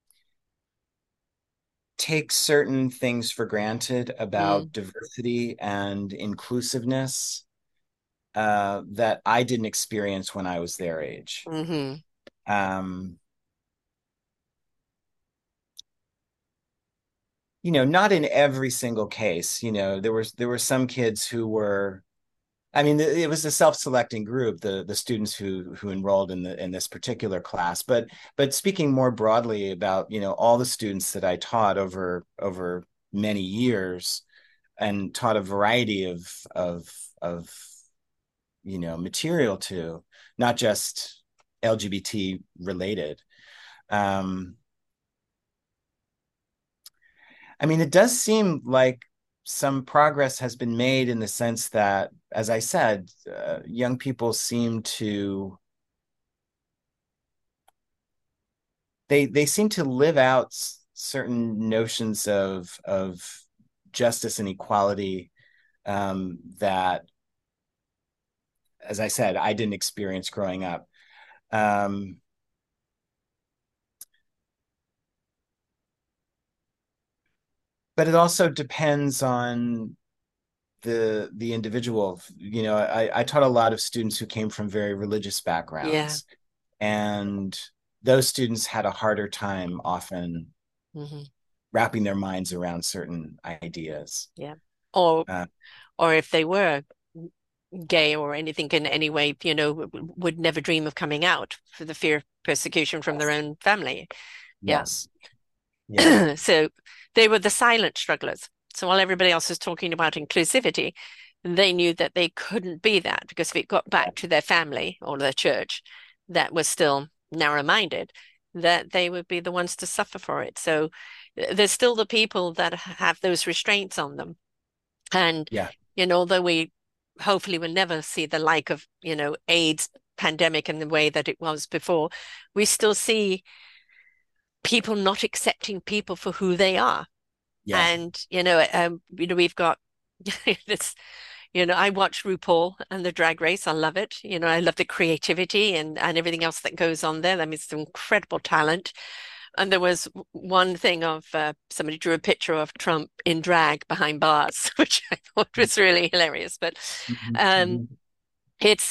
take certain things for granted Mm, about diversity and inclusiveness that I didn't experience when I was their age. hmm Um, not in every single case. There were some kids who were. I mean, it was a self-selecting group, the students who enrolled in this particular class. But speaking more broadly about all the students that I taught over many years and taught a variety of material to, not just LGBT related. Um, I mean, it does seem like some progress has been made in the sense that, as I said, young people seem to they seem to live out certain notions of justice and equality that, as I said, I didn't experience growing up. Um, but it also depends on the individual. You know, I taught a lot of students who came from very religious Yeah. backgrounds, and those students had a harder time often Hmm. wrapping their minds around certain ideas. Yeah. Or Uh, or if they were gay or anything in any way, would never dream of coming out for the fear of persecution from their own family. Yeah. yes, yeah, So they were the silent strugglers. So while everybody else was talking about inclusivity, they knew that they couldn't be that because if it got back to their family or their church that was still narrow-minded, that they would be the ones to suffer for it. So there's still the people that have those restraints on them. And, yeah, although we hopefully will never see the like of, AIDS pandemic in the way that it was before, we still see people not accepting people for who they are. yeah. And, we've got this, I watch RuPaul and the Drag Race. I love it. I love the creativity and everything else that goes on there. I mean, it's incredible talent. And there was one thing of somebody drew a picture of Trump in drag behind bars, which I thought was really hilarious. But Mhm, um, mhm. it's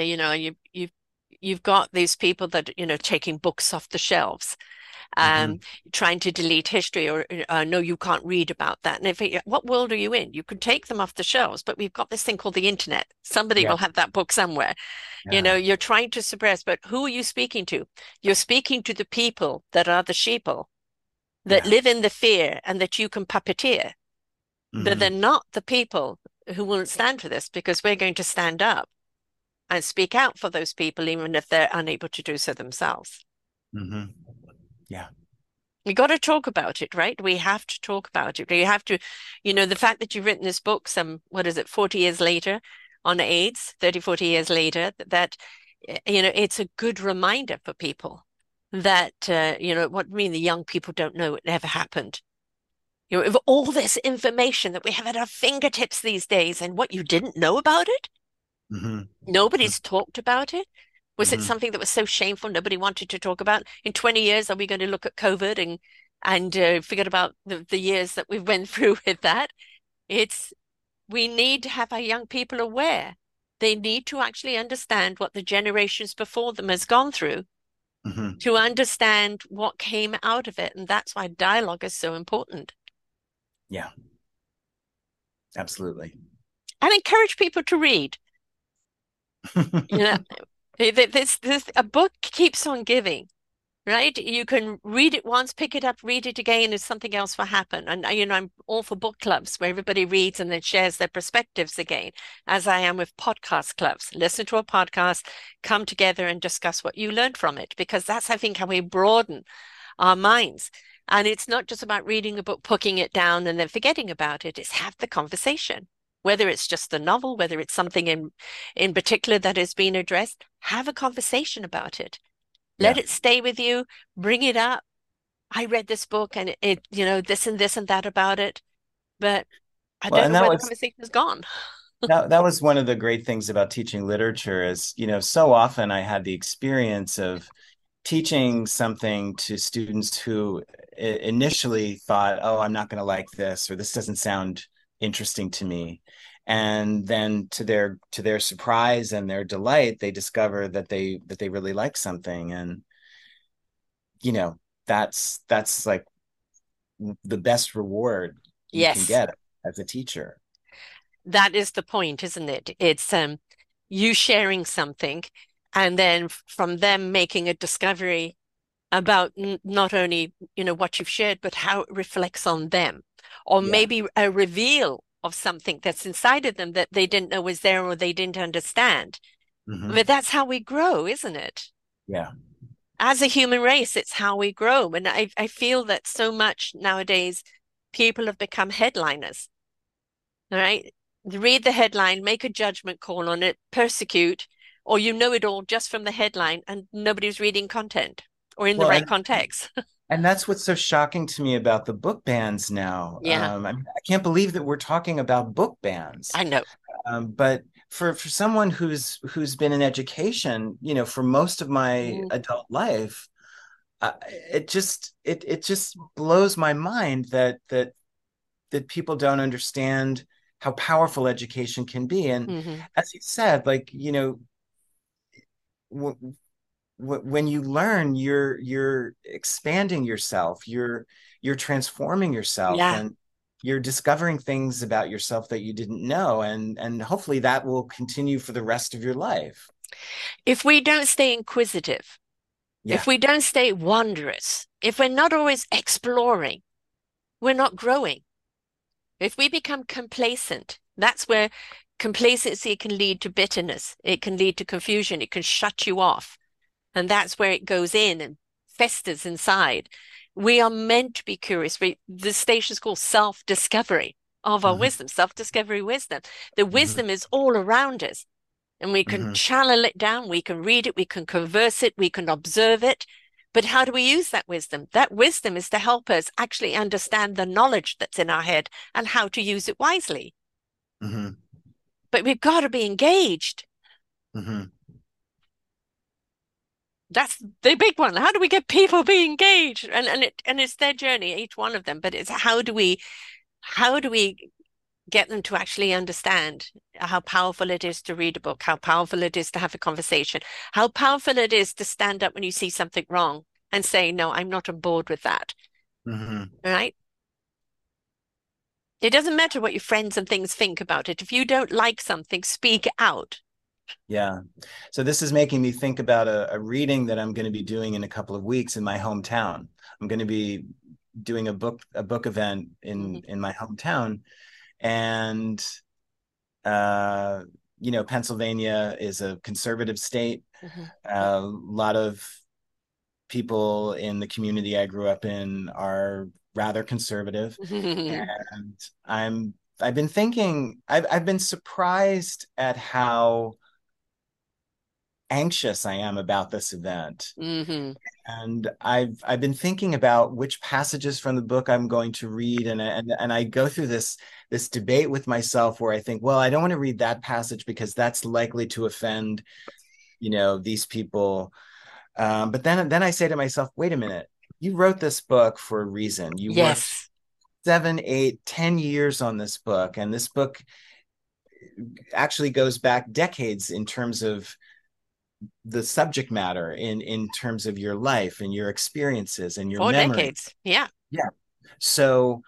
you've got these people that taking books off the shelves, um, Mhm. trying to delete history or no, you can't read about that. And what world are you in? You could take them off the shelves, but we've got this thing called the internet. Somebody Yeah, will have that book somewhere. yeah, You're trying to suppress, but who are you speaking to? You're speaking to the people that are the sheeple that yeah. live in the fear and that you can puppeteer. But they're Hmm. not the people who won't stand for this because we're going to stand up and speak out for those people, even if they're unable to do so themselves. Hmm. Yeah, We got to talk about it, right? We have to talk about it. You have to, the fact that you've written this book what is it, 40 years later on AIDS, 30, 40 years later, that, it's a good reminder for people that, what I mean, the young people don't know it never happened. With all this information that we have at our fingertips these days and what you didn't know about it, hmm, nobody's talked about it. Was it hmm. something that was so shameful nobody wanted to talk about? In 20 years, are we going to look at COVID and forget about the years that we went through with that? It's we need to have our young people aware. They need to actually understand what the generations before them has gone through Hmm. to understand what came out of it. And that's why dialogue is so important. Yeah, absolutely. And encourage people to read. You know, this a book keeps on giving. Right? You can read it once, pick it up, read it again, and something else will happen. And I'm all for book clubs where everybody reads and then shares their perspectives again, as I am with podcast clubs. Listen to a podcast, come together and discuss what you learned from it, because that's, I think, how we broaden our minds. And it's not just about reading a book, putting it down, and then forgetting about it. It's have the conversation. Whether it's just the novel, whether it's something in particular that has been addressed, have a conversation about it. Let Yeah. it stay with you. Bring it up. I read this book and this and that about it, but I Well, don't and know where the conversation has gone. that was one of the great things about teaching literature is, so often I had the experience of teaching something to students who initially thought, "Oh, I'm not going to like this," or "This doesn't sound interesting to me." And then to their surprise and their delight, they discover that they really like something. And you know, that's like the best reward you can Yes, get as a teacher. that is the point, isn't it? It's you sharing something and then from them making a discovery about not only, what you've shared, but how it reflects on them, or Yeah. maybe a reveal of something that's inside of them that they didn't know was there or they didn't understand. Hmm. But that's how we grow, isn't it? Yeah. As a human race, it's how we grow. And I feel that so much nowadays, people have become headliners, all right? Read the headline, make a judgment call on it, persecute, or you know it all just from the headline, and nobody's reading content or in the Well, right and context. And that's what's so shocking to me about the book bans now. Yeah, I can't believe that we're talking about book bans. I know. But for someone who's been in education, for most of my Mm, adult life, it just blows my mind that people don't understand how powerful education can be. And hmm as you said, like, when you learn, you're expanding yourself, you're transforming yourself, Yeah. and you're discovering things about yourself that you didn't know, and hopefully that will continue for the rest of your life. If we don't stay inquisitive, if Yeah. we don't stay wondrous, if we're not always exploring, we're not growing. If we become complacent, that's where complacency can lead to bitterness. It can lead to confusion. It can shut you off. And that's where it goes in and festers inside. We are meant to be curious. The station is called self-discovery of our Hmm. wisdom, self-discovery wisdom. The Hmm. wisdom is all around us, and we can Hmm. channel it down, we can read it, we can converse it, we can observe it. But how do we use that wisdom? That wisdom is to help us actually understand the knowledge that's in our head and how to use it wisely. Hmm. But we've got to be engaged. Hmm. That's the big one. How do we get people be engaged? And it's their journey, each one of them. But it's how do we get them to actually understand how powerful it is to read a book, how powerful it is to have a conversation, how powerful it is to stand up when you see something wrong and say, no, I'm not on board with that. Hmm. All right. It doesn't matter what your friends and things think about it. If you don't like something, speak out. Yeah. So this is making me think about a reading that I'm going to be doing in a couple of weeks in my hometown. I'm going to be doing a book event Mhm, in my hometown, and uh, Pennsylvania is a conservative state. mhm, A lot of people in the community I grew up in are rather conservative, mhm. and I've been thinking, I've been surprised at how anxious I am about this event. Mhm. And I've been thinking about which passages from the book I'm going to read, and I go through this debate with myself where I think, well, I don't want to read that passage because that's likely to offend, these people. But then I say to myself, wait a minute, you wrote this book for a reason. You worked Yes, 7, 8, 10 years on this book, and this book actually goes back decades in terms of the subject matter, in terms of your life and your experiences and your four memory. decades. Yeah. Yeah. So,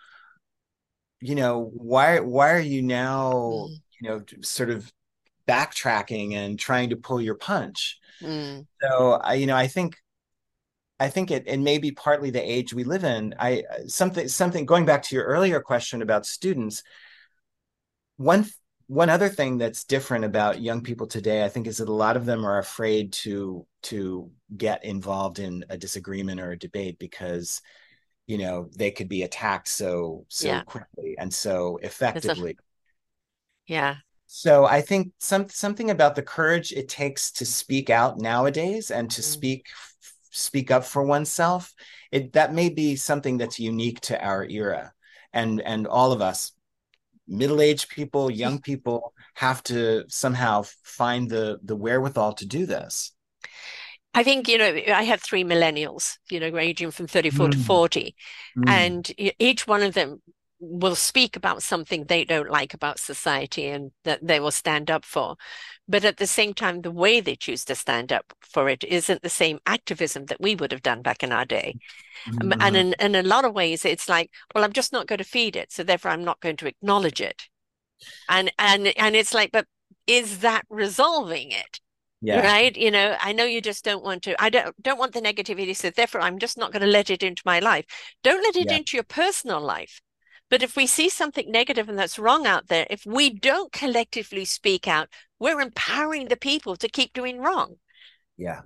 why are you now, Mhm. sort of backtracking and trying to pull your punch? Mm. So I think it may be partly the age we live in. I something going back to your earlier question about students, one one other thing that's different about young people today, I think, is that a lot of them are afraid to get involved in a disagreement or a debate because they could be attacked so Yeah. quickly and so There's a effectively. yeah. So I think something about the courage it takes to speak out nowadays and to Mm. speak up for oneself, that may be something that's unique to our era, and all of us, middle-aged people, young people, have to somehow find the wherewithal to do this. I think, I have three millennials, ranging from 34 to Mm, 40, mm, and each one of them will speak about something they don't like about society and that they will stand up for. But at the same time, the way they choose to stand up for it isn't the same activism that we would have done back in our day. And mhm. in a lot of ways, it's like, well, I'm just not going to feed it, so therefore I'm not going to acknowledge it. And it's like, but is that resolving it? Yeah, Right? I know you just don't want to. I don't want the negativity, so therefore I'm just not going to let it into my life. Don't let it yeah, into your personal life. But if we see something negative and that's wrong out there, if we don't collectively speak out, we're empowering the people to keep doing wrong. yeah,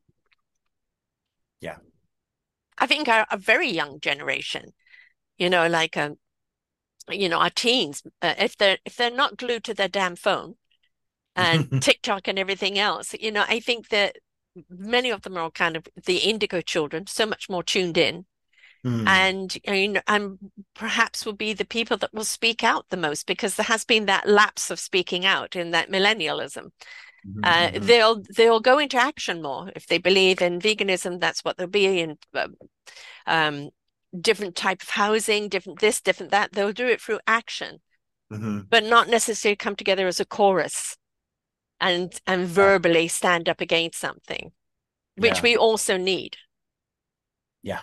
yeah. I think our very young generation, like our teens, if they're not glued to their damn phone and TikTok and everything else, I think that many of them are kind of the indigo children, so much more tuned in. Mm. And perhaps will be the people that will speak out the most because there has been that lapse of speaking out in that millennialism. Mm-hmm. They'll go into action more if they believe in veganism. That's what they'll be in. Um, Different type of housing, different this, different that. They'll do it through action, Mm-hmm. but not necessarily come together as a chorus and Yeah. verbally stand up against something, which Yeah. we also need. Yeah.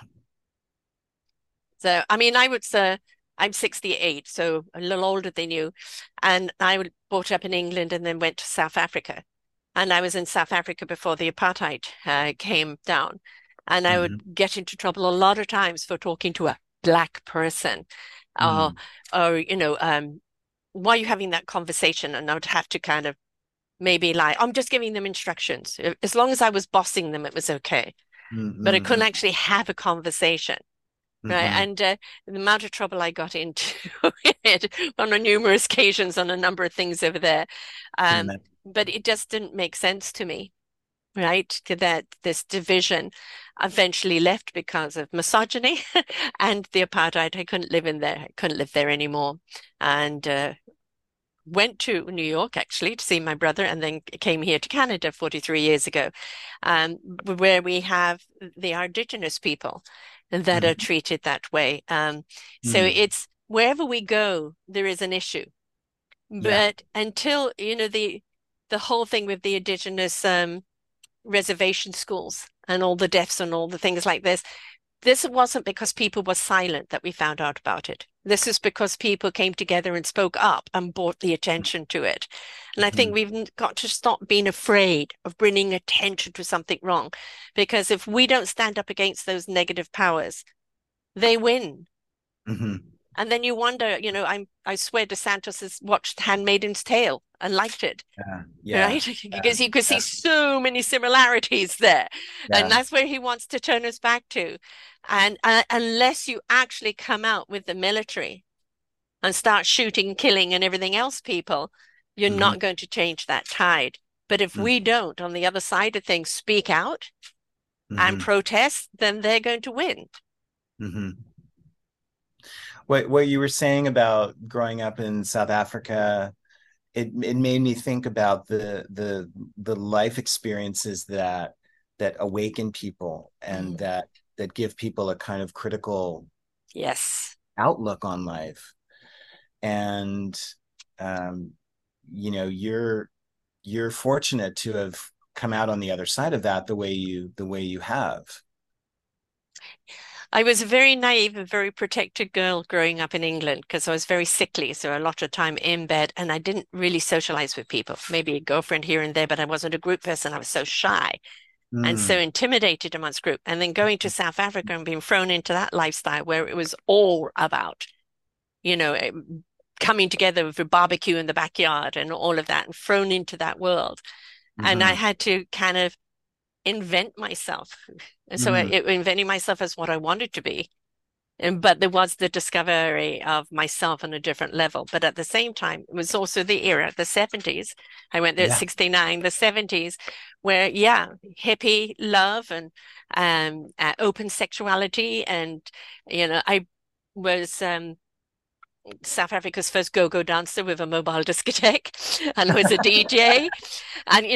So, I mean, I would say I'm 68, so a little older than you. And I was brought up in England and then went to South Africa. And I was in South Africa before the apartheid came down. And I would Mm-hmm. get into trouble a lot of times for talking to a black person. Or, Mm. or why are you having that conversation? And I would have to kind of maybe lie, I'm just giving them instructions. As long as I was bossing them, it was okay. But I couldn't Mm-hmm. actually have a conversation. Right. Mm-hmm. And the amount of trouble I got into it on numerous occasions on a number of things over there. Can Um, imagine. but it just didn't make sense to me, right? That this division eventually left because of misogyny and the apartheid. I couldn't live in there. I couldn't live there anymore. And went to New York actually to see my brother and then came here to Canada 43 years ago, where we have the indigenous people that are Mm-hmm. treated that way. So Mm. it's wherever we go, there is an issue. Yeah. But until, the whole thing with the indigenous reservation schools and all the deaths and all the things like this wasn't because people were silent that we found out about it. This is because people came together and spoke up and brought the attention to it. And I Mm-hmm. think we've got to stop being afraid of bringing attention to something wrong, because if we don't stand up against those negative powers, they win. Mm-hmm. And then you wonder, I swear DeSantis has watched Handmaid's Tale and liked it, Yeah. Yeah. right? Because you could see Yeah. so many similarities there. And Yeah. that's where he wants to turn us back to. And unless you actually come out with the military and start shooting, killing, and everything else, people, you're Mm-hmm. not going to change that tide. But if we don't, on the other side of things, speak out and Mm-hmm. protest, then they're going to win. Mm-hmm. What you were saying about growing up in South Africa, it made me think about the life experiences that awaken people and Mm. that give people a kind of critical Yes. outlook on life. And um, you're fortunate to have come out on the other side of that the way you have. I was a very naive and very protected girl growing up in England because I was very sickly. So a lot of time in bed and I didn't really socialize with people. Maybe a girlfriend here and there, but I wasn't a group person. I was so shy and so Mm. intimidated amongst group. And then going to South Africa and being thrown into that lifestyle where it was all about, you know, eh, coming together with a barbecue in the backyard and all of that and thrown into that world. And I Hmm. had to kind of invent myself. So Mm. inventing myself as what I wanted to be. But there was the discovery of myself on a different level. But at the same time, it was also the era, the 70s. I went there at Yeah. 69, the 70s, where, yeah, hippie love and open sexuality. And, I was South Africa's first go-go dancer with a mobile discotheque, and I was a DJ. And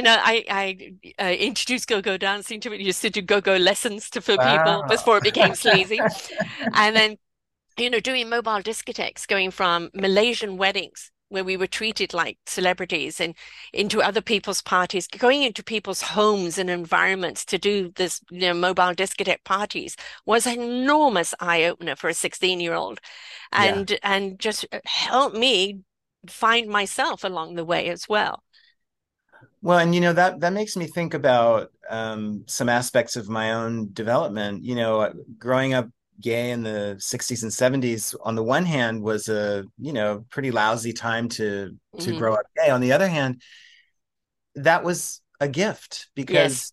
I introduced go-go dancing to it. Used to do go-go lessons for people Wow. before it became sleazy, and then doing mobile discotheques, going from Malaysian weddings where we were treated like celebrities and into other people's parties, going into people's homes and environments to do this, mobile discotheque parties was an enormous eye opener for a 16-year-old Yeah. and just helped me find myself along the way as well. Well, and that makes me think about some aspects of my own development. Growing up gay in the 60s and 70s, on the one hand, was a pretty lousy time to Mhm. grow up gay. On the other hand, that was a gift Yes. because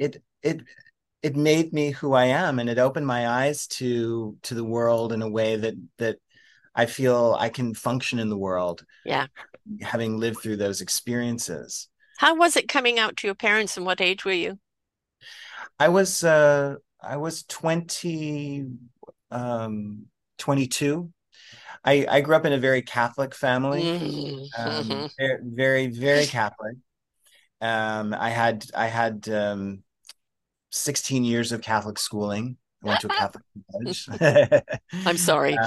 it made me who I am, and it opened my eyes to the world in a way that I feel I can function in the world, Yeah. having lived through those experiences. How was it coming out to your parents and what age were you? I was 20. um, 22. I grew up in a very Catholic family, Mm-hmm. very, very, very Catholic. I had 16 years of Catholic schooling. I went to a Catholic college. I'm sorry.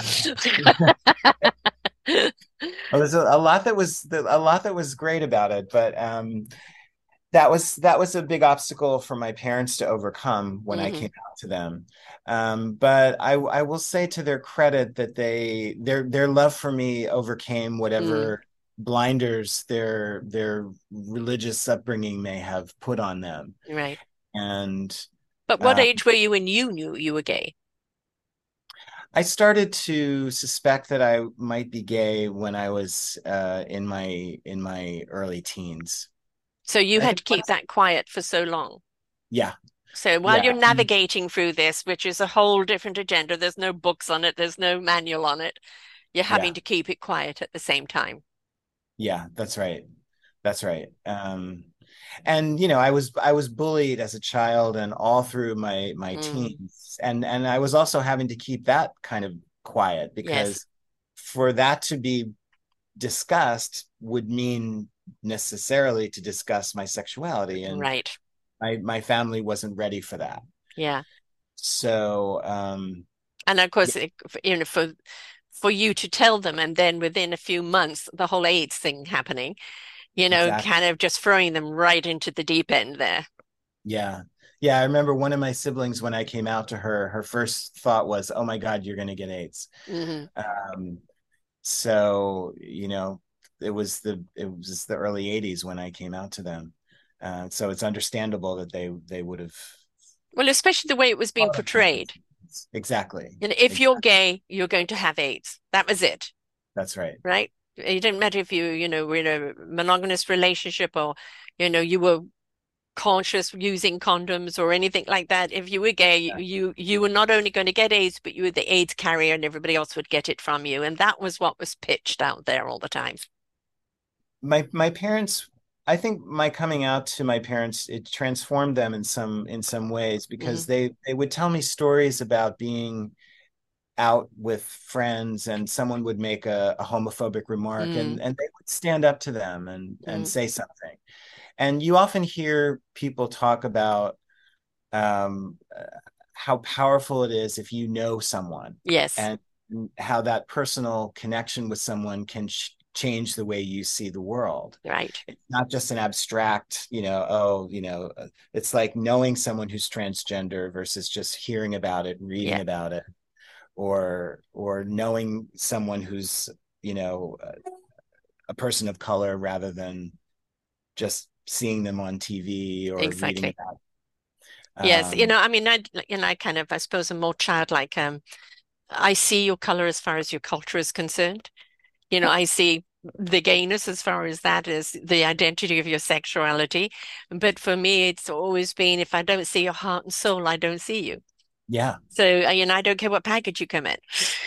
Well, there's a lot that was a lot that was great about it, but that was a big obstacle for my parents to overcome when I Hmm. came out to them. But I will say to their credit that their love for me overcame Mm, whatever blinders their religious upbringing may have put on them. right. And But what uh, age were you when you knew you were gay? I started to suspect that I might be gay when I was in my early teens. So you I had think to keep that quiet for so long. yeah, So while you're yeah, navigating through this, which is a whole different agenda, there's no books on it, there's no manual on it, you're having yeah, to keep it quiet at the same time. yeah. That's right. That's right. And I was bullied as a child and all through my Mm, teens, and I was also having to keep that kind of quiet yes, because for that to be discussed would mean necessarily to discuss my sexuality, and right. my family wasn't ready for that. Yeah. So And of yeah, course, for you to tell them, and then within a few months, the whole AIDS thing happening, exactly. kind of just throwing them right into the deep end there. Yeah. Yeah, I remember one of my siblings when I came out to her, her first thought was, "Oh my God, you're going to get AIDS." Hmm. Um, so, it was the early 80s when I came out to them. So it's understandable that they would have Well, especially the way it was being portrayed. exactly. If you're gay, you're going to have AIDS. That was it, That's right. right? It didn't matter if were in a monogamous relationship or, you were conscious using condoms or anything like that. If you were gay, you were not only going to get AIDS, but you were the AIDS carrier and everybody else would get it from you. And that was what was pitched out there all the time. My parents, I think my coming out to my parents, it transformed them in some ways because Hmm. they would tell me stories about being out with friends and someone would make a homophobic remark, Mm, and they would stand up to them and mm, say something. And you often hear people talk about um, how powerful it is if you know someone, yes, and how that personal connection with someone can change the way you see the world. right. It's not just an abstract, it's like knowing someone who's transgender versus just hearing about it, reading Yeah, about it, or knowing someone who's, you know, a person of color rather than just seeing them on TV or reading exactly. about. Yes, Um, I mean, I kind of, I suppose, I'm more childlike. I see your color as far as your culture is concerned. I see the gayness as far as that is the identity of your sexuality. But for me, it's always been if I don't see your heart and soul, I don't see you. yeah. So, I don't care what package you come in.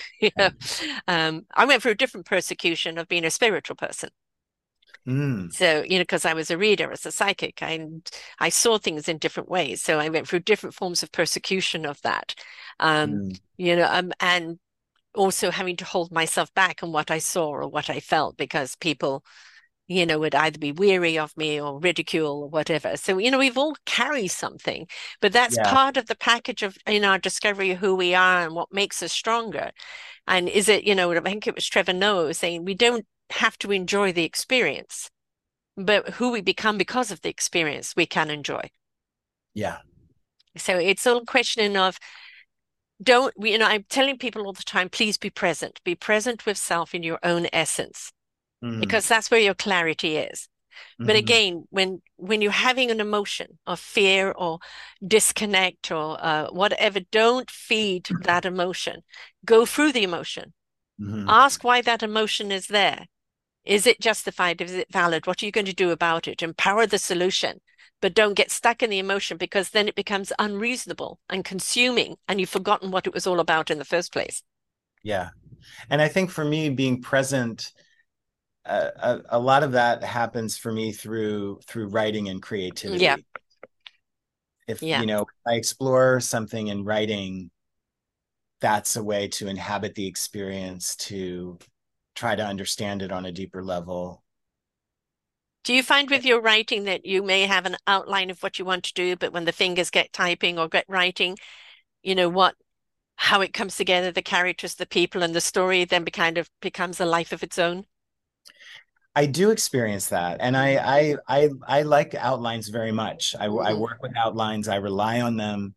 I went through a different persecution of being a spiritual person. Mm, So, because I was a reader as a psychic, and I saw things in different ways. So I went through different forms of persecution of that. mm, And also having to hold myself back on what I saw or what I felt because people, would either be weary of me or ridicule or whatever. So, we've all carry something, but that's yeah. part of the package of, our discovery of who we are and what makes us stronger. And is it, I think it was Trevor Noah was saying, we don't have to enjoy the experience, but who we become because of the experience we can enjoy. Yeah. So it's all a question of don't we, I'm telling people all the time, please be present with self in your own essence, Mm, because that's where your clarity is. But mhm, again, when you're having an emotion of fear or disconnect or whatever, don't feed that emotion. Go through the emotion. mhm. Ask why that emotion is there. Is it justified? Is it valid? What are you going to do about it? Empower the solution, but don't get stuck in the emotion because then it becomes unreasonable and consuming, and you've forgotten what it was all about in the first place. Yeah. And I think for me, being present, a lot of that happens for me through writing and Yeah, creativity. If yeah, I explore something in writing, that's a way to inhabit the experience, to try to understand it on a deeper level. Do you find with your writing that you may have an outline of what you want to do, but when the fingers get typing or get writing, you know what, how it comes together, the characters, the people, and the story then kind of becomes a life of its own? I do experience that, and Mm. I like outlines very much. I Mm. work with outlines. I rely on them,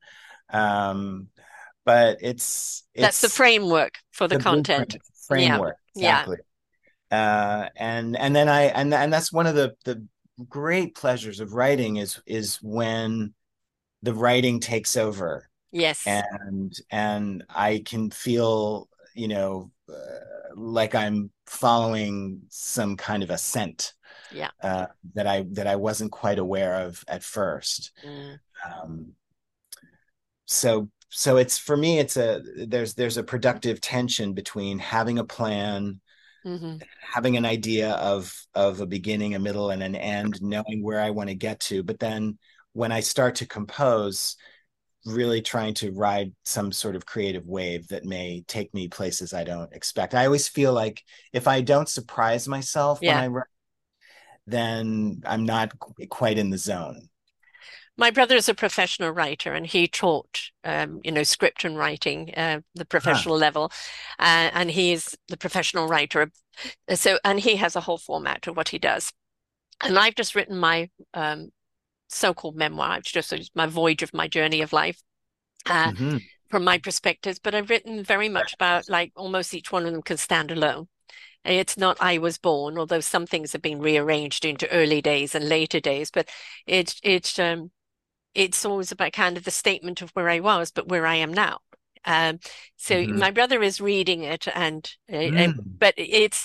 but That's the it's framework for the the content. blueprint Yeah. framework Yeah. exactly. And then and that's one of the great pleasures of writing is when the writing takes over, Yes. and I can feel, like I'm following some kind of ascent Yeah. that I wasn't quite aware of at first. Mm. Um, so it's, for me, it's there's a productive tension between having a plan, Hmm. having an idea of a beginning, a middle, and an end, knowing where I want to get to. But then when I start to compose, really trying to ride some sort of creative wave that may take me places I don't expect. I always feel like if I don't surprise myself when Yeah. I write, then I'm not quite in the zone. My brother is a professional writer and he taught, script and writing, the Huh. professional level. And he's the professional writer. So, and he has a whole format of what he does. And I've just written my so-called memoir. It's just my voyage of my journey of life, uh, Mm-hmm. from my perspectives. But I've written very much about like almost each one of them can stand alone. It's not I was born, although some things have been rearranged into early days and later days. But it's always about kind of the statement of where I was, but where I am now. Um, so Mm-hmm. my brother is reading it, and Mm. but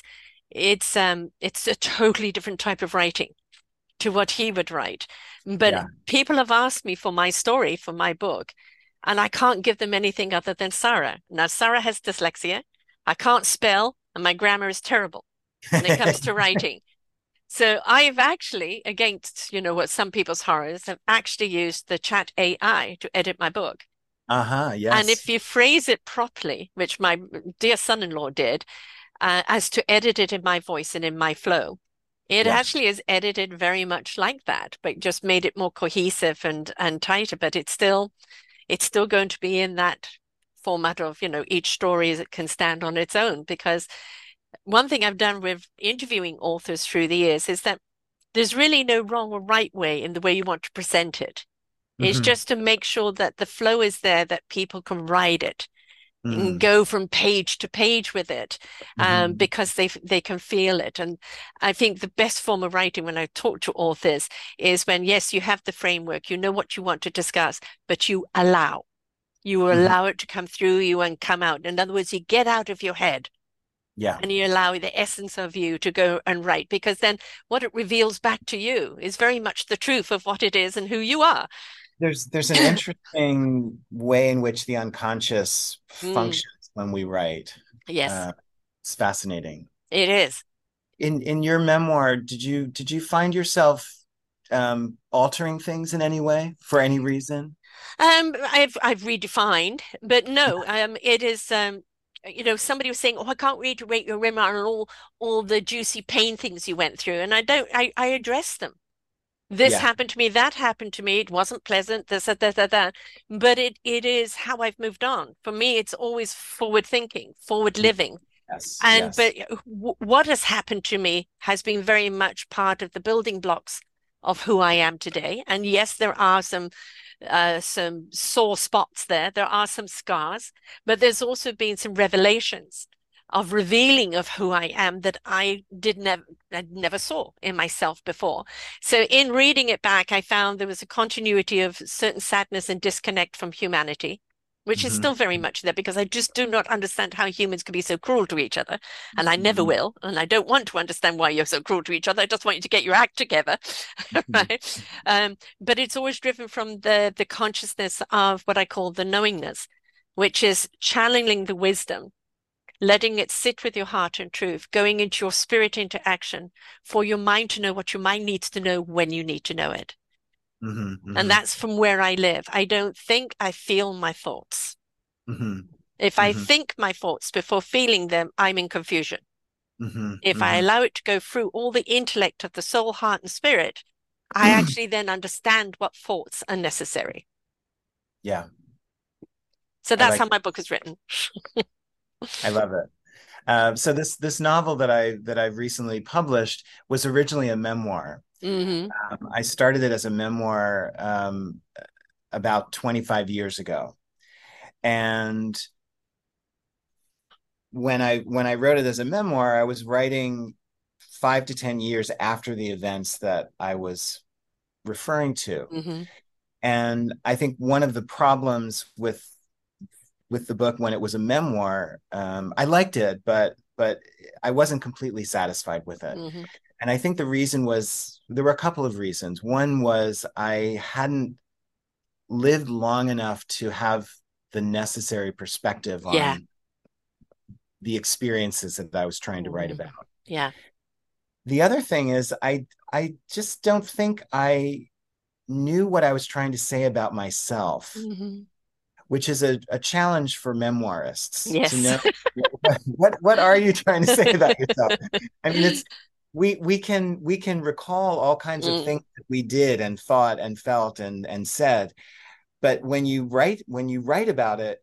it's a totally different type of writing to what he would write. But Yeah. people have asked me for my story for my book, and I can't give them anything other than Sarah. Now, Sarah has dyslexia. I can't spell, and my grammar is terrible when it comes to writing. So I've actually, against, what some people's horrors, have actually used the chat AI to edit my book. Uh-huh. And Yes. if you phrase it properly, which my dear son-in-law did, as to edit it in my voice and in my flow, it Yeah. actually is edited very much like that, but just made it more cohesive and tighter. But it's still going to be in that format of, each story can stand on its own. Because one thing I've done with interviewing authors through the years is that there's really no wrong or right way in the way you want to present it. It's Mm-hmm. just to make sure that the flow is there, that people can ride it and Mm. go from page to page with it, Mm-hmm. because they can feel it. And I think the best form of writing when I talk to authors is when, yes, you have the framework, you know what you want to discuss, but you Mm-hmm. allow it to come through you and come out. In other words, you get out of your head Yeah. and you allow the essence of you to go and write, because then what it reveals back to you is very much the truth of what it is and who you are. There's an interesting way in which the unconscious Mm, functions when we write. yes, Uh, it's fascinating. it is. In your memoir, did you find yourself altering things in any way for any reason? I've redefined, but no, it is. Somebody was saying, "Oh, I can't reiterate your memoir and all the juicy pain things you went through," and I don't. I address them. This Yeah. happened to me, that happened to me. It wasn't pleasant, this, that. But it is how I've moved on. For me, it's always forward thinking, forward living. Yes. And Yes. but what has happened to me has been very much part of the building blocks of who I am today. And yes, there are some sore spots there. There are some scars, but there's also been some revelations of revealing of who I am that I never saw in myself before. So in reading it back, I found there was a continuity of certain sadness and disconnect from humanity, which is Hmm. still very much there, because I just do not understand how humans can be so cruel to each other. And I never Hmm. will. And I don't want to understand why you're so cruel to each other. I just want you to get your act together. Hmm. Right. But it's always driven from the consciousness of what I call the knowingness, which is channeling the wisdom, letting it sit with your heart and truth, going into your spirit into action for your mind to know what your mind needs to know when you need to know it. Hmm. And Hmm. that's from where I live. I don't think, I feel my thoughts. Hmm. If I Hmm. think my thoughts before feeling them, I'm in confusion. Hmm. If I Hmm. allow it to go through all the intellect of the soul, heart, and spirit, I actually then understand what thoughts are necessary. Yeah, So I that's like how it. my book is written. I love it. So this novel that I've recently published was originally a memoir. Hmm. I started it as a memoir about 25 years ago, and when I wrote it as a memoir, I was writing 5 to 10 years after the events that I was referring to. Hmm. And I think one of the problems with the book when it was a memoir, I liked it, but I wasn't completely satisfied with it. Hmm. And I think the reason was there were a couple of reasons. One was I hadn't lived long enough to have the necessary perspective Yeah. on the experiences that I was trying to write Hmm. about. Yeah. The other thing is I just don't think I knew what I was trying to say about myself, Hmm. which is a challenge for memoirists to Yes. know what are you trying to say about yourself. I mean, it's we can recall all kinds of Mm. things that we did and thought and felt and said, but when you write about it,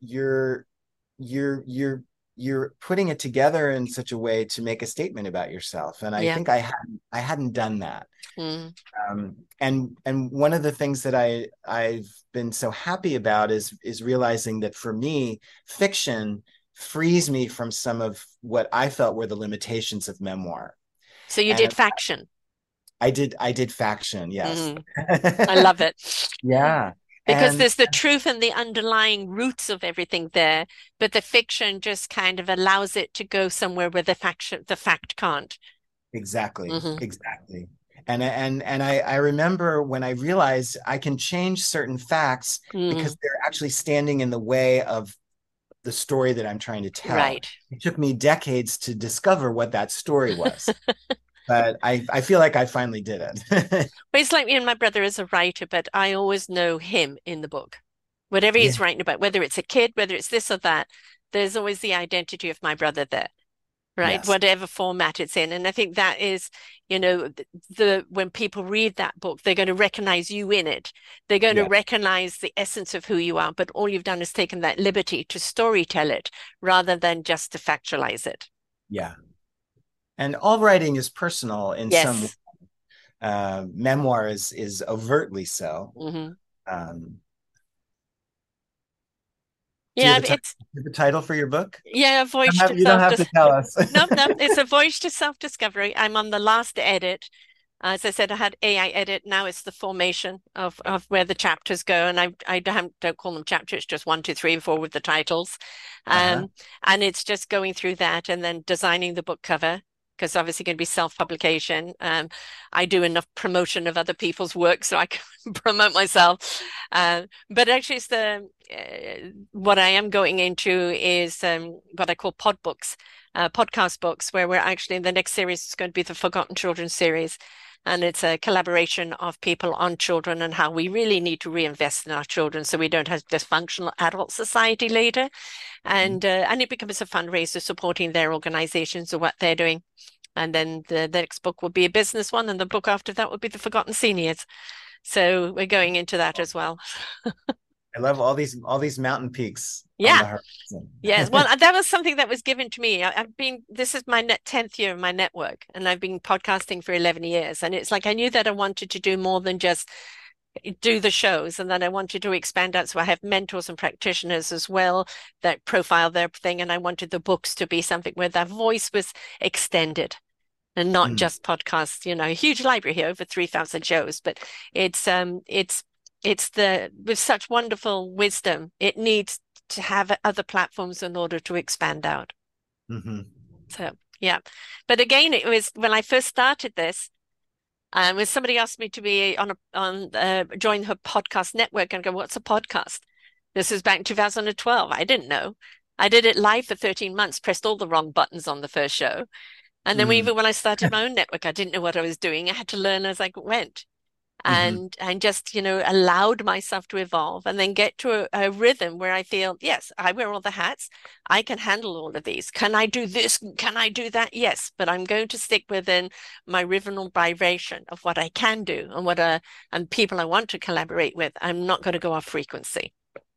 you're putting it together in such a way to make a statement about yourself, and I Yeah. think I hadn't done that. Mm. And one of the things that I've been so happy about is realizing that for me, fiction frees me from some of what I felt were the limitations of memoir. So you did And faction. I did faction, yes. Hmm. I love it. Yeah. Because And there's the truth and the underlying roots of everything there, but the fiction just kind of allows it to go somewhere where the fact can't. exactly, Hmm. exactly. And I remember when I realized I can change certain facts Hmm. because they're actually standing in the way of the story that I'm trying to tell. Right. It took me decades to discover what that story was, but I feel like I finally did it. But it's like me and my brother as a writer, but I always know him in the book. Whatever Yeah. he's writing about, whether it's a kid, whether it's this or that, there's always the identity of my brother there, right? Yes. Whatever format it's in. And I think that is, when people read that book, they're going to recognize you in it. They're going to Yeah. recognize the essence of who you are, but all you've done is taken that liberty to storytell it rather than just to factualize it. Yeah. And all writing is personal in some Yes. memoir is overtly so. Hmm. Um, do you Yeah, have a title, for your book? yeah, a voyage to You don't have to self-discovery. tell us. No, no, it's a voyage to self-discovery. I'm on the last edit. As I said, I had AI edit. Now it's the formation of where the chapters go, and I don't call them chapters. It's just 1, 2, 3, and 4 with the titles, Uh-huh. um, and it's just going through that and then designing the book cover because obviously going to be self-publication. I do enough promotion of other people's work so I can promote myself, but actually, it's the what I am going into is what I call pod books, podcast books, where we're actually the next series is going to be the Forgotten Children series. And it's a collaboration of people on children and how we really need to reinvest in our children so we don't have dysfunctional adult society later. And it becomes a fundraiser supporting their organizations or what they're doing. And then the next book will be a business one, and the book after that will be the Forgotten Seniors. So we're going into that as well. I love all these mountain peaks on Yeah. the Yes, horizon. well, that was something that was given to me. This is my 10th year of my network, and I've been podcasting for 11 years. And it's like I knew that I wanted to do more than just do the shows, and then I wanted to expand out. So I have mentors and practitioners as well that profile their thing. And I wanted the books to be something where their voice was extended and not Mm, just podcasts, a huge library here, over 3,000 shows, but it's the with such wonderful wisdom, it needs to have other platforms in order to expand out. mhm. So yeah. But again, it was when I first started this, when somebody asked me to be join her podcast network and go, what's a podcast? This was back in 2012. I didn't know. I did it live for 13 months, pressed all the wrong buttons on the first show. And then Mm. even when I started my own network, I didn't know what I was doing. I had to learn as I went. Hmm. and just, allowed myself to evolve and then get to a rhythm where I feel, yes, I wear all the hats. I can handle all of these. Can I do this? Can I do that? Yes, but I'm going to stick within my rhythmal vibration of what I can do and and people I want to collaborate with. I'm not going to go off frequency.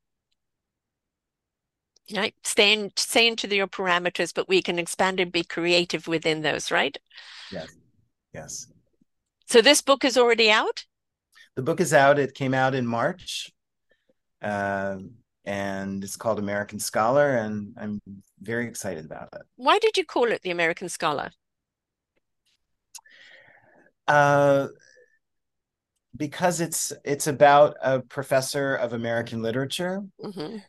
Right? Stay into your parameters, but we can expand and be creative within those, right? Yes, yes. So this book is already out. The book is out. It came out in March, um, and it's called American Scholar, and I'm very excited about it. Why did you call it The American Scholar? Uh, because it's about a professor of American literature. Hmm.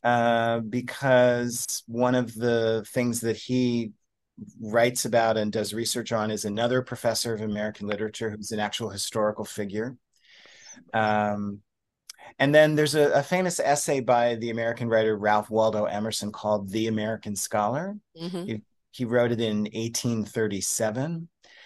Because one of the things that he writes about and does research on is another professor of American literature who's an actual historical figure. Um, and then there's a famous essay by the American writer Ralph Waldo Emerson called The American Scholar. Hmm. He wrote it in 1837.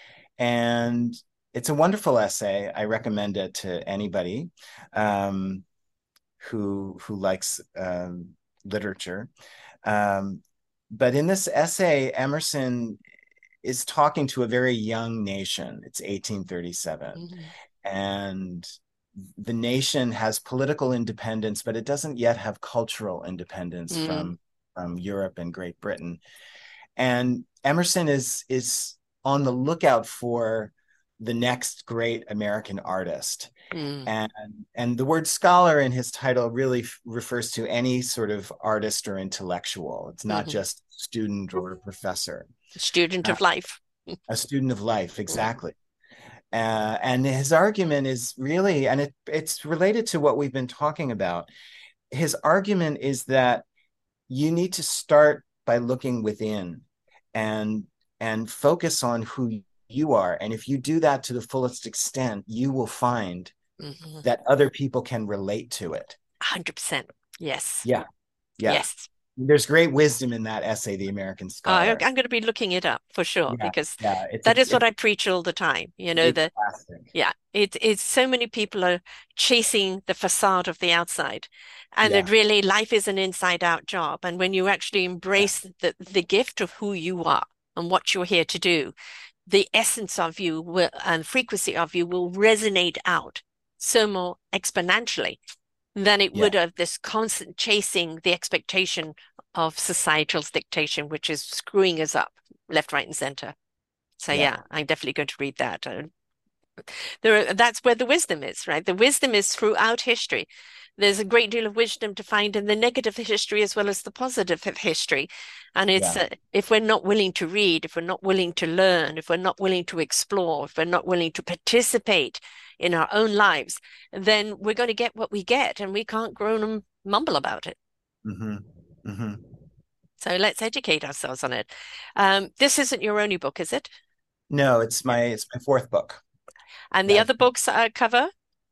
And it's a wonderful essay. I recommend it to anybody um, who likes literature. Um, but in this essay, Emerson is talking to a very young nation. It's 1837. Hmm. And the nation has political independence, but it doesn't yet have cultural independence Mm. from Europe and Great Britain. And Emerson is on the lookout for the next great American artist. Mm. And and the word scholar in his title really refers to any sort of artist or intellectual. It's not Hmm. just student or professor. Student Uh, of life. a student of life, Mm. exactly. And his argument is really, and it's related to what we've been talking about. His argument is that you need to start by looking within and and focus on who you are. And if you do that to the fullest extent, you will find Hmm. that other people can relate to it. 100%. Yes. Yeah, yeah. Yes. There's great wisdom in that essay, The American I'm Scholar. going to be looking it up for sure Yeah, because yeah. It's a that is what it's I preach all the time. a great classic. Yeah, it's so many people are chasing the facade of the outside, and that Yeah, really life is an inside out job. And when you actually yeah, embrace the gift of who you are and what you're here to do, the essence of you will, and frequency of you will resonate out so more exponentially than it yeah, would have this constant chasing the expectation of societal dictation, which is screwing us up left, right, and center. So yeah, yeah, I'm definitely going to read that. That's where the wisdom is, right? The wisdom is throughout history. There's a great deal of wisdom to find in the negative history as well as the positive of history. And it's yeah, if we're not willing to read, if we're not willing to learn, if we're not willing to explore, if we're not willing to participate in our own lives, then we're going to get what we get and we can't groan and mumble about it. hmm hmm So let's educate ourselves on it. This isn't your only book, is it? No, it's my fourth book. And the I've, other books cover?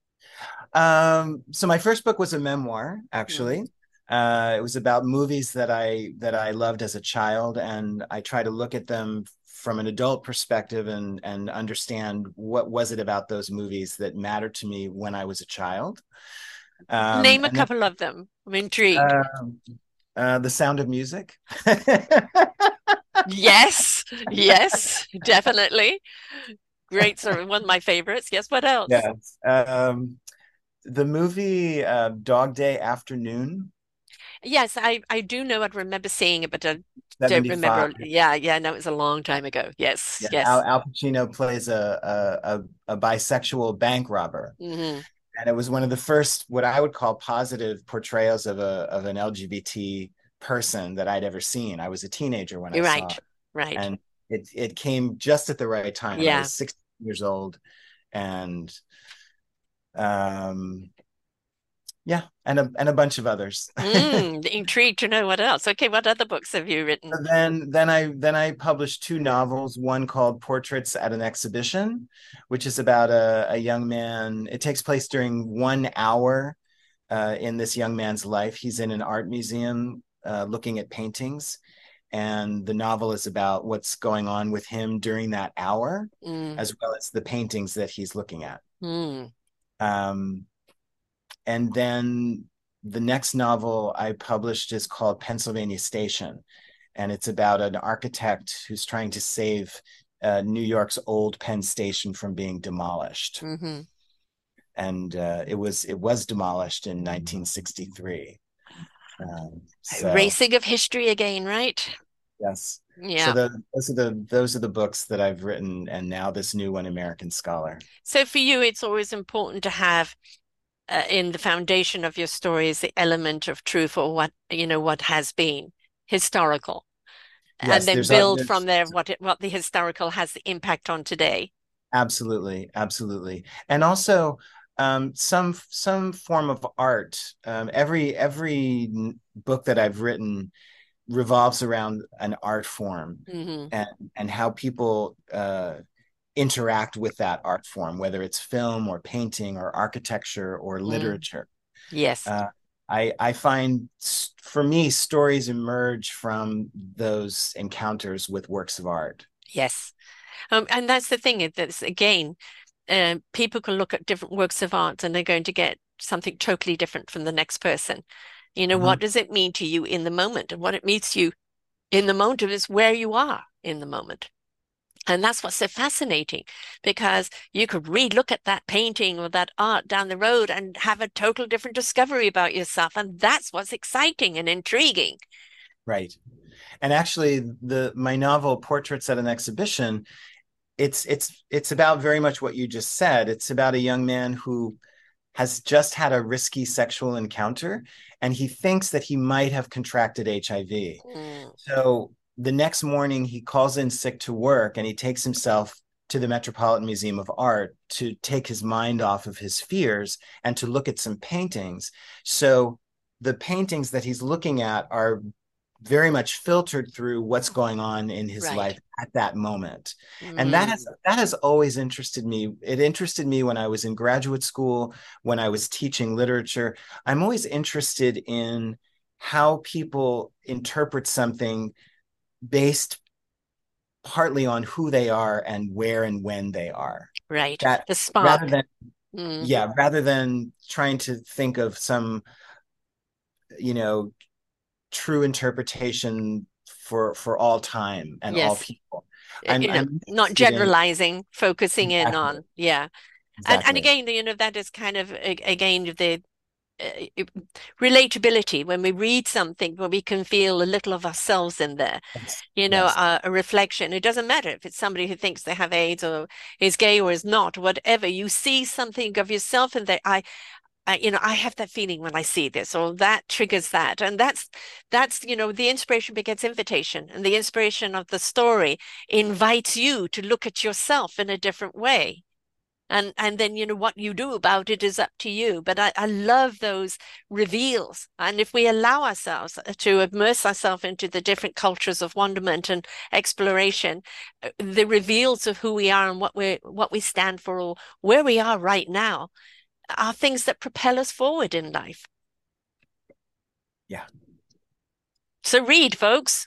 so my first book was a memoir, Mm. actually. It was about movies that I loved as a child, and I try to look at them from an adult perspective and understand what was it about those movies that mattered to me when I was a child. Name a And then couple of them. I'm intrigued. um, The Sound of Music. Yes, yes, definitely. Great, sort of one of my favorites. Yes, what else? Yes. The movie Dog Day Afternoon, Yes, I do know I'd remember seeing it, but I don't 75. remember. Yeah, yeah, no, it was a long time ago. Yes, Yeah, yes. Al Pacino plays a bisexual bank robber, Hmm. and it was one of the first what I would call positive portrayals of an LGBT person that I'd ever seen. I was a teenager when I You're saw right, it, right. and it came just at the right time. I Yeah. was 16 years old, and um, yeah, and a bunch of others. Intrigued to know what else. Okay, what other books have you written? Then I published two novels, one called Portraits at an Exhibition, which is about a young man. It takes place during 1 hour in this young man's life. He's in an art museum looking at paintings, and the novel is about what's going on with him during that hour, Mm, as well as the paintings that he's looking at. mm. Um, and then the next novel I published is called Pennsylvania Station, and it's about an architect who's trying to save New York's old Penn Station from being demolished. Hmm. And it was demolished in 1963. So Racing of history again, right? yes, so Yeah. those are the books that I've written, and now this new one, American Scholar. So for you, it's always important to have in the foundation of your story is the element of truth or what, what has been historical, and Yes, then there's a build from there's there what the historical has the impact on today. absolutely, absolutely, and also some form of art. Every book that I've written revolves around an art form, Hmm. and how people interact with that art form, whether it's film or painting or architecture or Mm. literature. Yes, Uh, I find, for me, stories emerge from those encounters with works of art. yes. And that's the thing, that's again, people can look at different works of art and they're going to get something totally different from the next person. What Mhm. does it mean to you in the moment? And what it means to you in the moment is where you are in the moment. And that's what's so fascinating because you could look at that painting or that art down the road and have a total different discovery about yourself. And that's what's exciting and intriguing. Right. And actually, the my novel Portraits at an Exhibition, it's about very much what you just said. It's about a young man who has just had a risky sexual encounter, and he thinks that he might have contracted HIV. Mm, So the next morning, he calls in sick to work, and he takes himself to the Metropolitan Museum of Art to take his mind off of his fears and to look at some paintings. So the paintings that he's looking at are very much filtered through what's going on in his right. life at that moment. And that has Mm, that has always interested me. It interested me when I was in graduate school, when I was teaching literature. I'm always interested in how people interpret something based partly on who they are and where and when they are. right. That The rather spark. than Mm, yeah, rather than trying to think of some, you know, true interpretation for all time and all yes. people. I'm Not interested in generalizing, focusing in exactly, on, yeah. And exactly. again, that is kind of again the uh, relatability when we read something where we can feel a little of ourselves in there, Yes, yes, a reflection. It doesn't matter if it's somebody who thinks they have AIDS or is gay or is not, whatever. You see something of yourself in there. I have that feeling when I see this, or that triggers that, and that's the inspiration begets invitation, and the inspiration of the story invites you to look at yourself in a different way. And then what you do about it is up to you. But I love those reveals. And if we allow ourselves to immerse ourselves into the different cultures of wonderment and exploration, the reveals of who we are and what we stand for or where we are right now are things that propel us forward in life. yeah. So read, folks.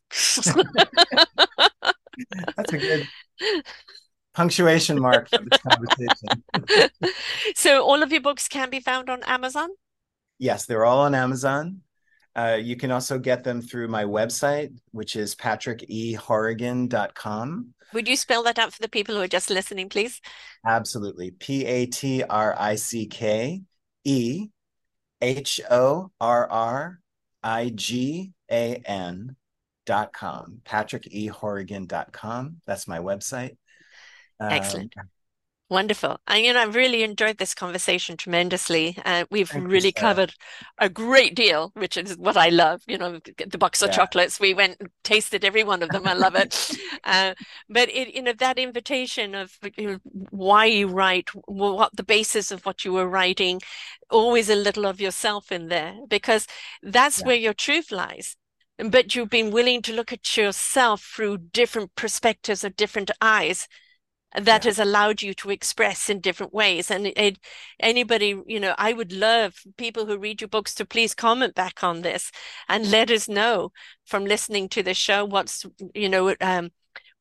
That's a good punctuation mark for this conversation. So all of your books can be found on Amazon. Yes, they're all on Amazon. You can also get them through my website, which is patrickehorrigan.com. Would you spell that out for the people who are just listening, please? Absolutely. PatrickEhorrigan.com. PatrickEhorrigan.com. That's my website. Um, Excellent. Wonderful. And I've really enjoyed this conversation tremendously. We've thank you, really Sarah. covered a great deal, which is what I love. The box of Yeah. chocolates, we went and tasted every one of them. I love it. But that invitation of why you write, what the basis of what you were writing, always a little of yourself in there, because that's Yeah. where your truth lies. But you've been willing to look at yourself through different perspectives or different eyes that Yeah. has allowed you to express in different ways. And anybody, I would love people who read your books to please comment back on this and let us know from listening to the show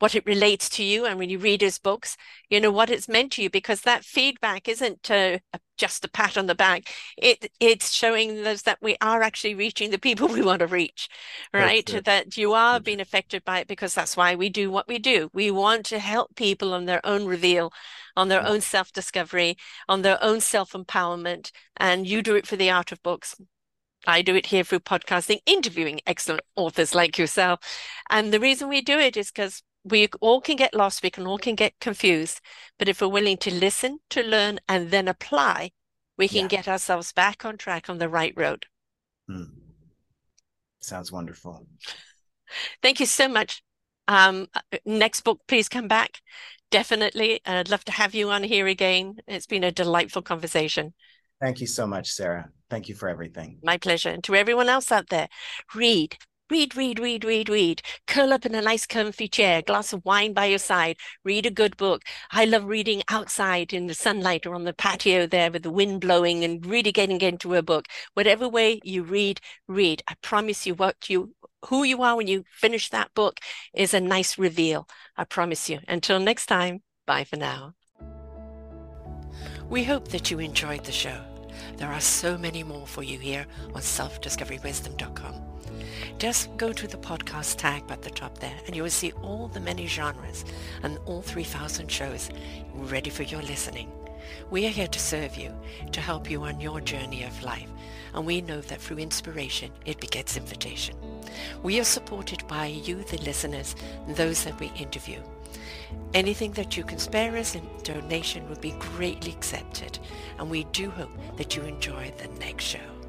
what it relates to you, and when you read his books, you know what it's meant to you, because that feedback isn't just a pat on the back. It's showing us that we are actually reaching the people we want to reach, So right? true. That you are So being true. affected by it, because that's why we do what we do. We want to help people on their own reveal, on their Yeah. own self-discovery, on their own self-empowerment. And you do it for the art of books. I do it here through podcasting, interviewing excellent authors like yourself. And the reason we do it is because we all can get lost, we can all can get confused. But if we're willing to listen, to learn, and then apply, we can Yeah. get ourselves back on track on the right road. Hmm. Sounds wonderful. Thank you so much. Next book, please come back. Definitely. I'd love to have you on here again. It's been a delightful conversation. Thank you so much, Sarah. Thank you for everything. My pleasure. And to everyone else out there, read, read, read, read, read, read. Curl up in a nice comfy chair, glass of wine by your side, read a good book. I love reading outside in the sunlight or on the patio there with the wind blowing and really getting into a book. Whatever way you read, read. I promise you who you are when you finish that book is a nice reveal. I promise you. Until next time, bye for now. We hope that you enjoyed the show. There are so many more for you here on selfdiscoverywisdom.com. Just go to the podcast tab at the top there and you will see all the many genres and all 3,000 shows ready for your listening. We are here to serve you, to help you on your journey of life, and we know that through inspiration it begets invitation. We are supported by you, the listeners, and those that we interview. Anything that you can spare us in donation would be greatly accepted, and we do hope that you enjoy the next show.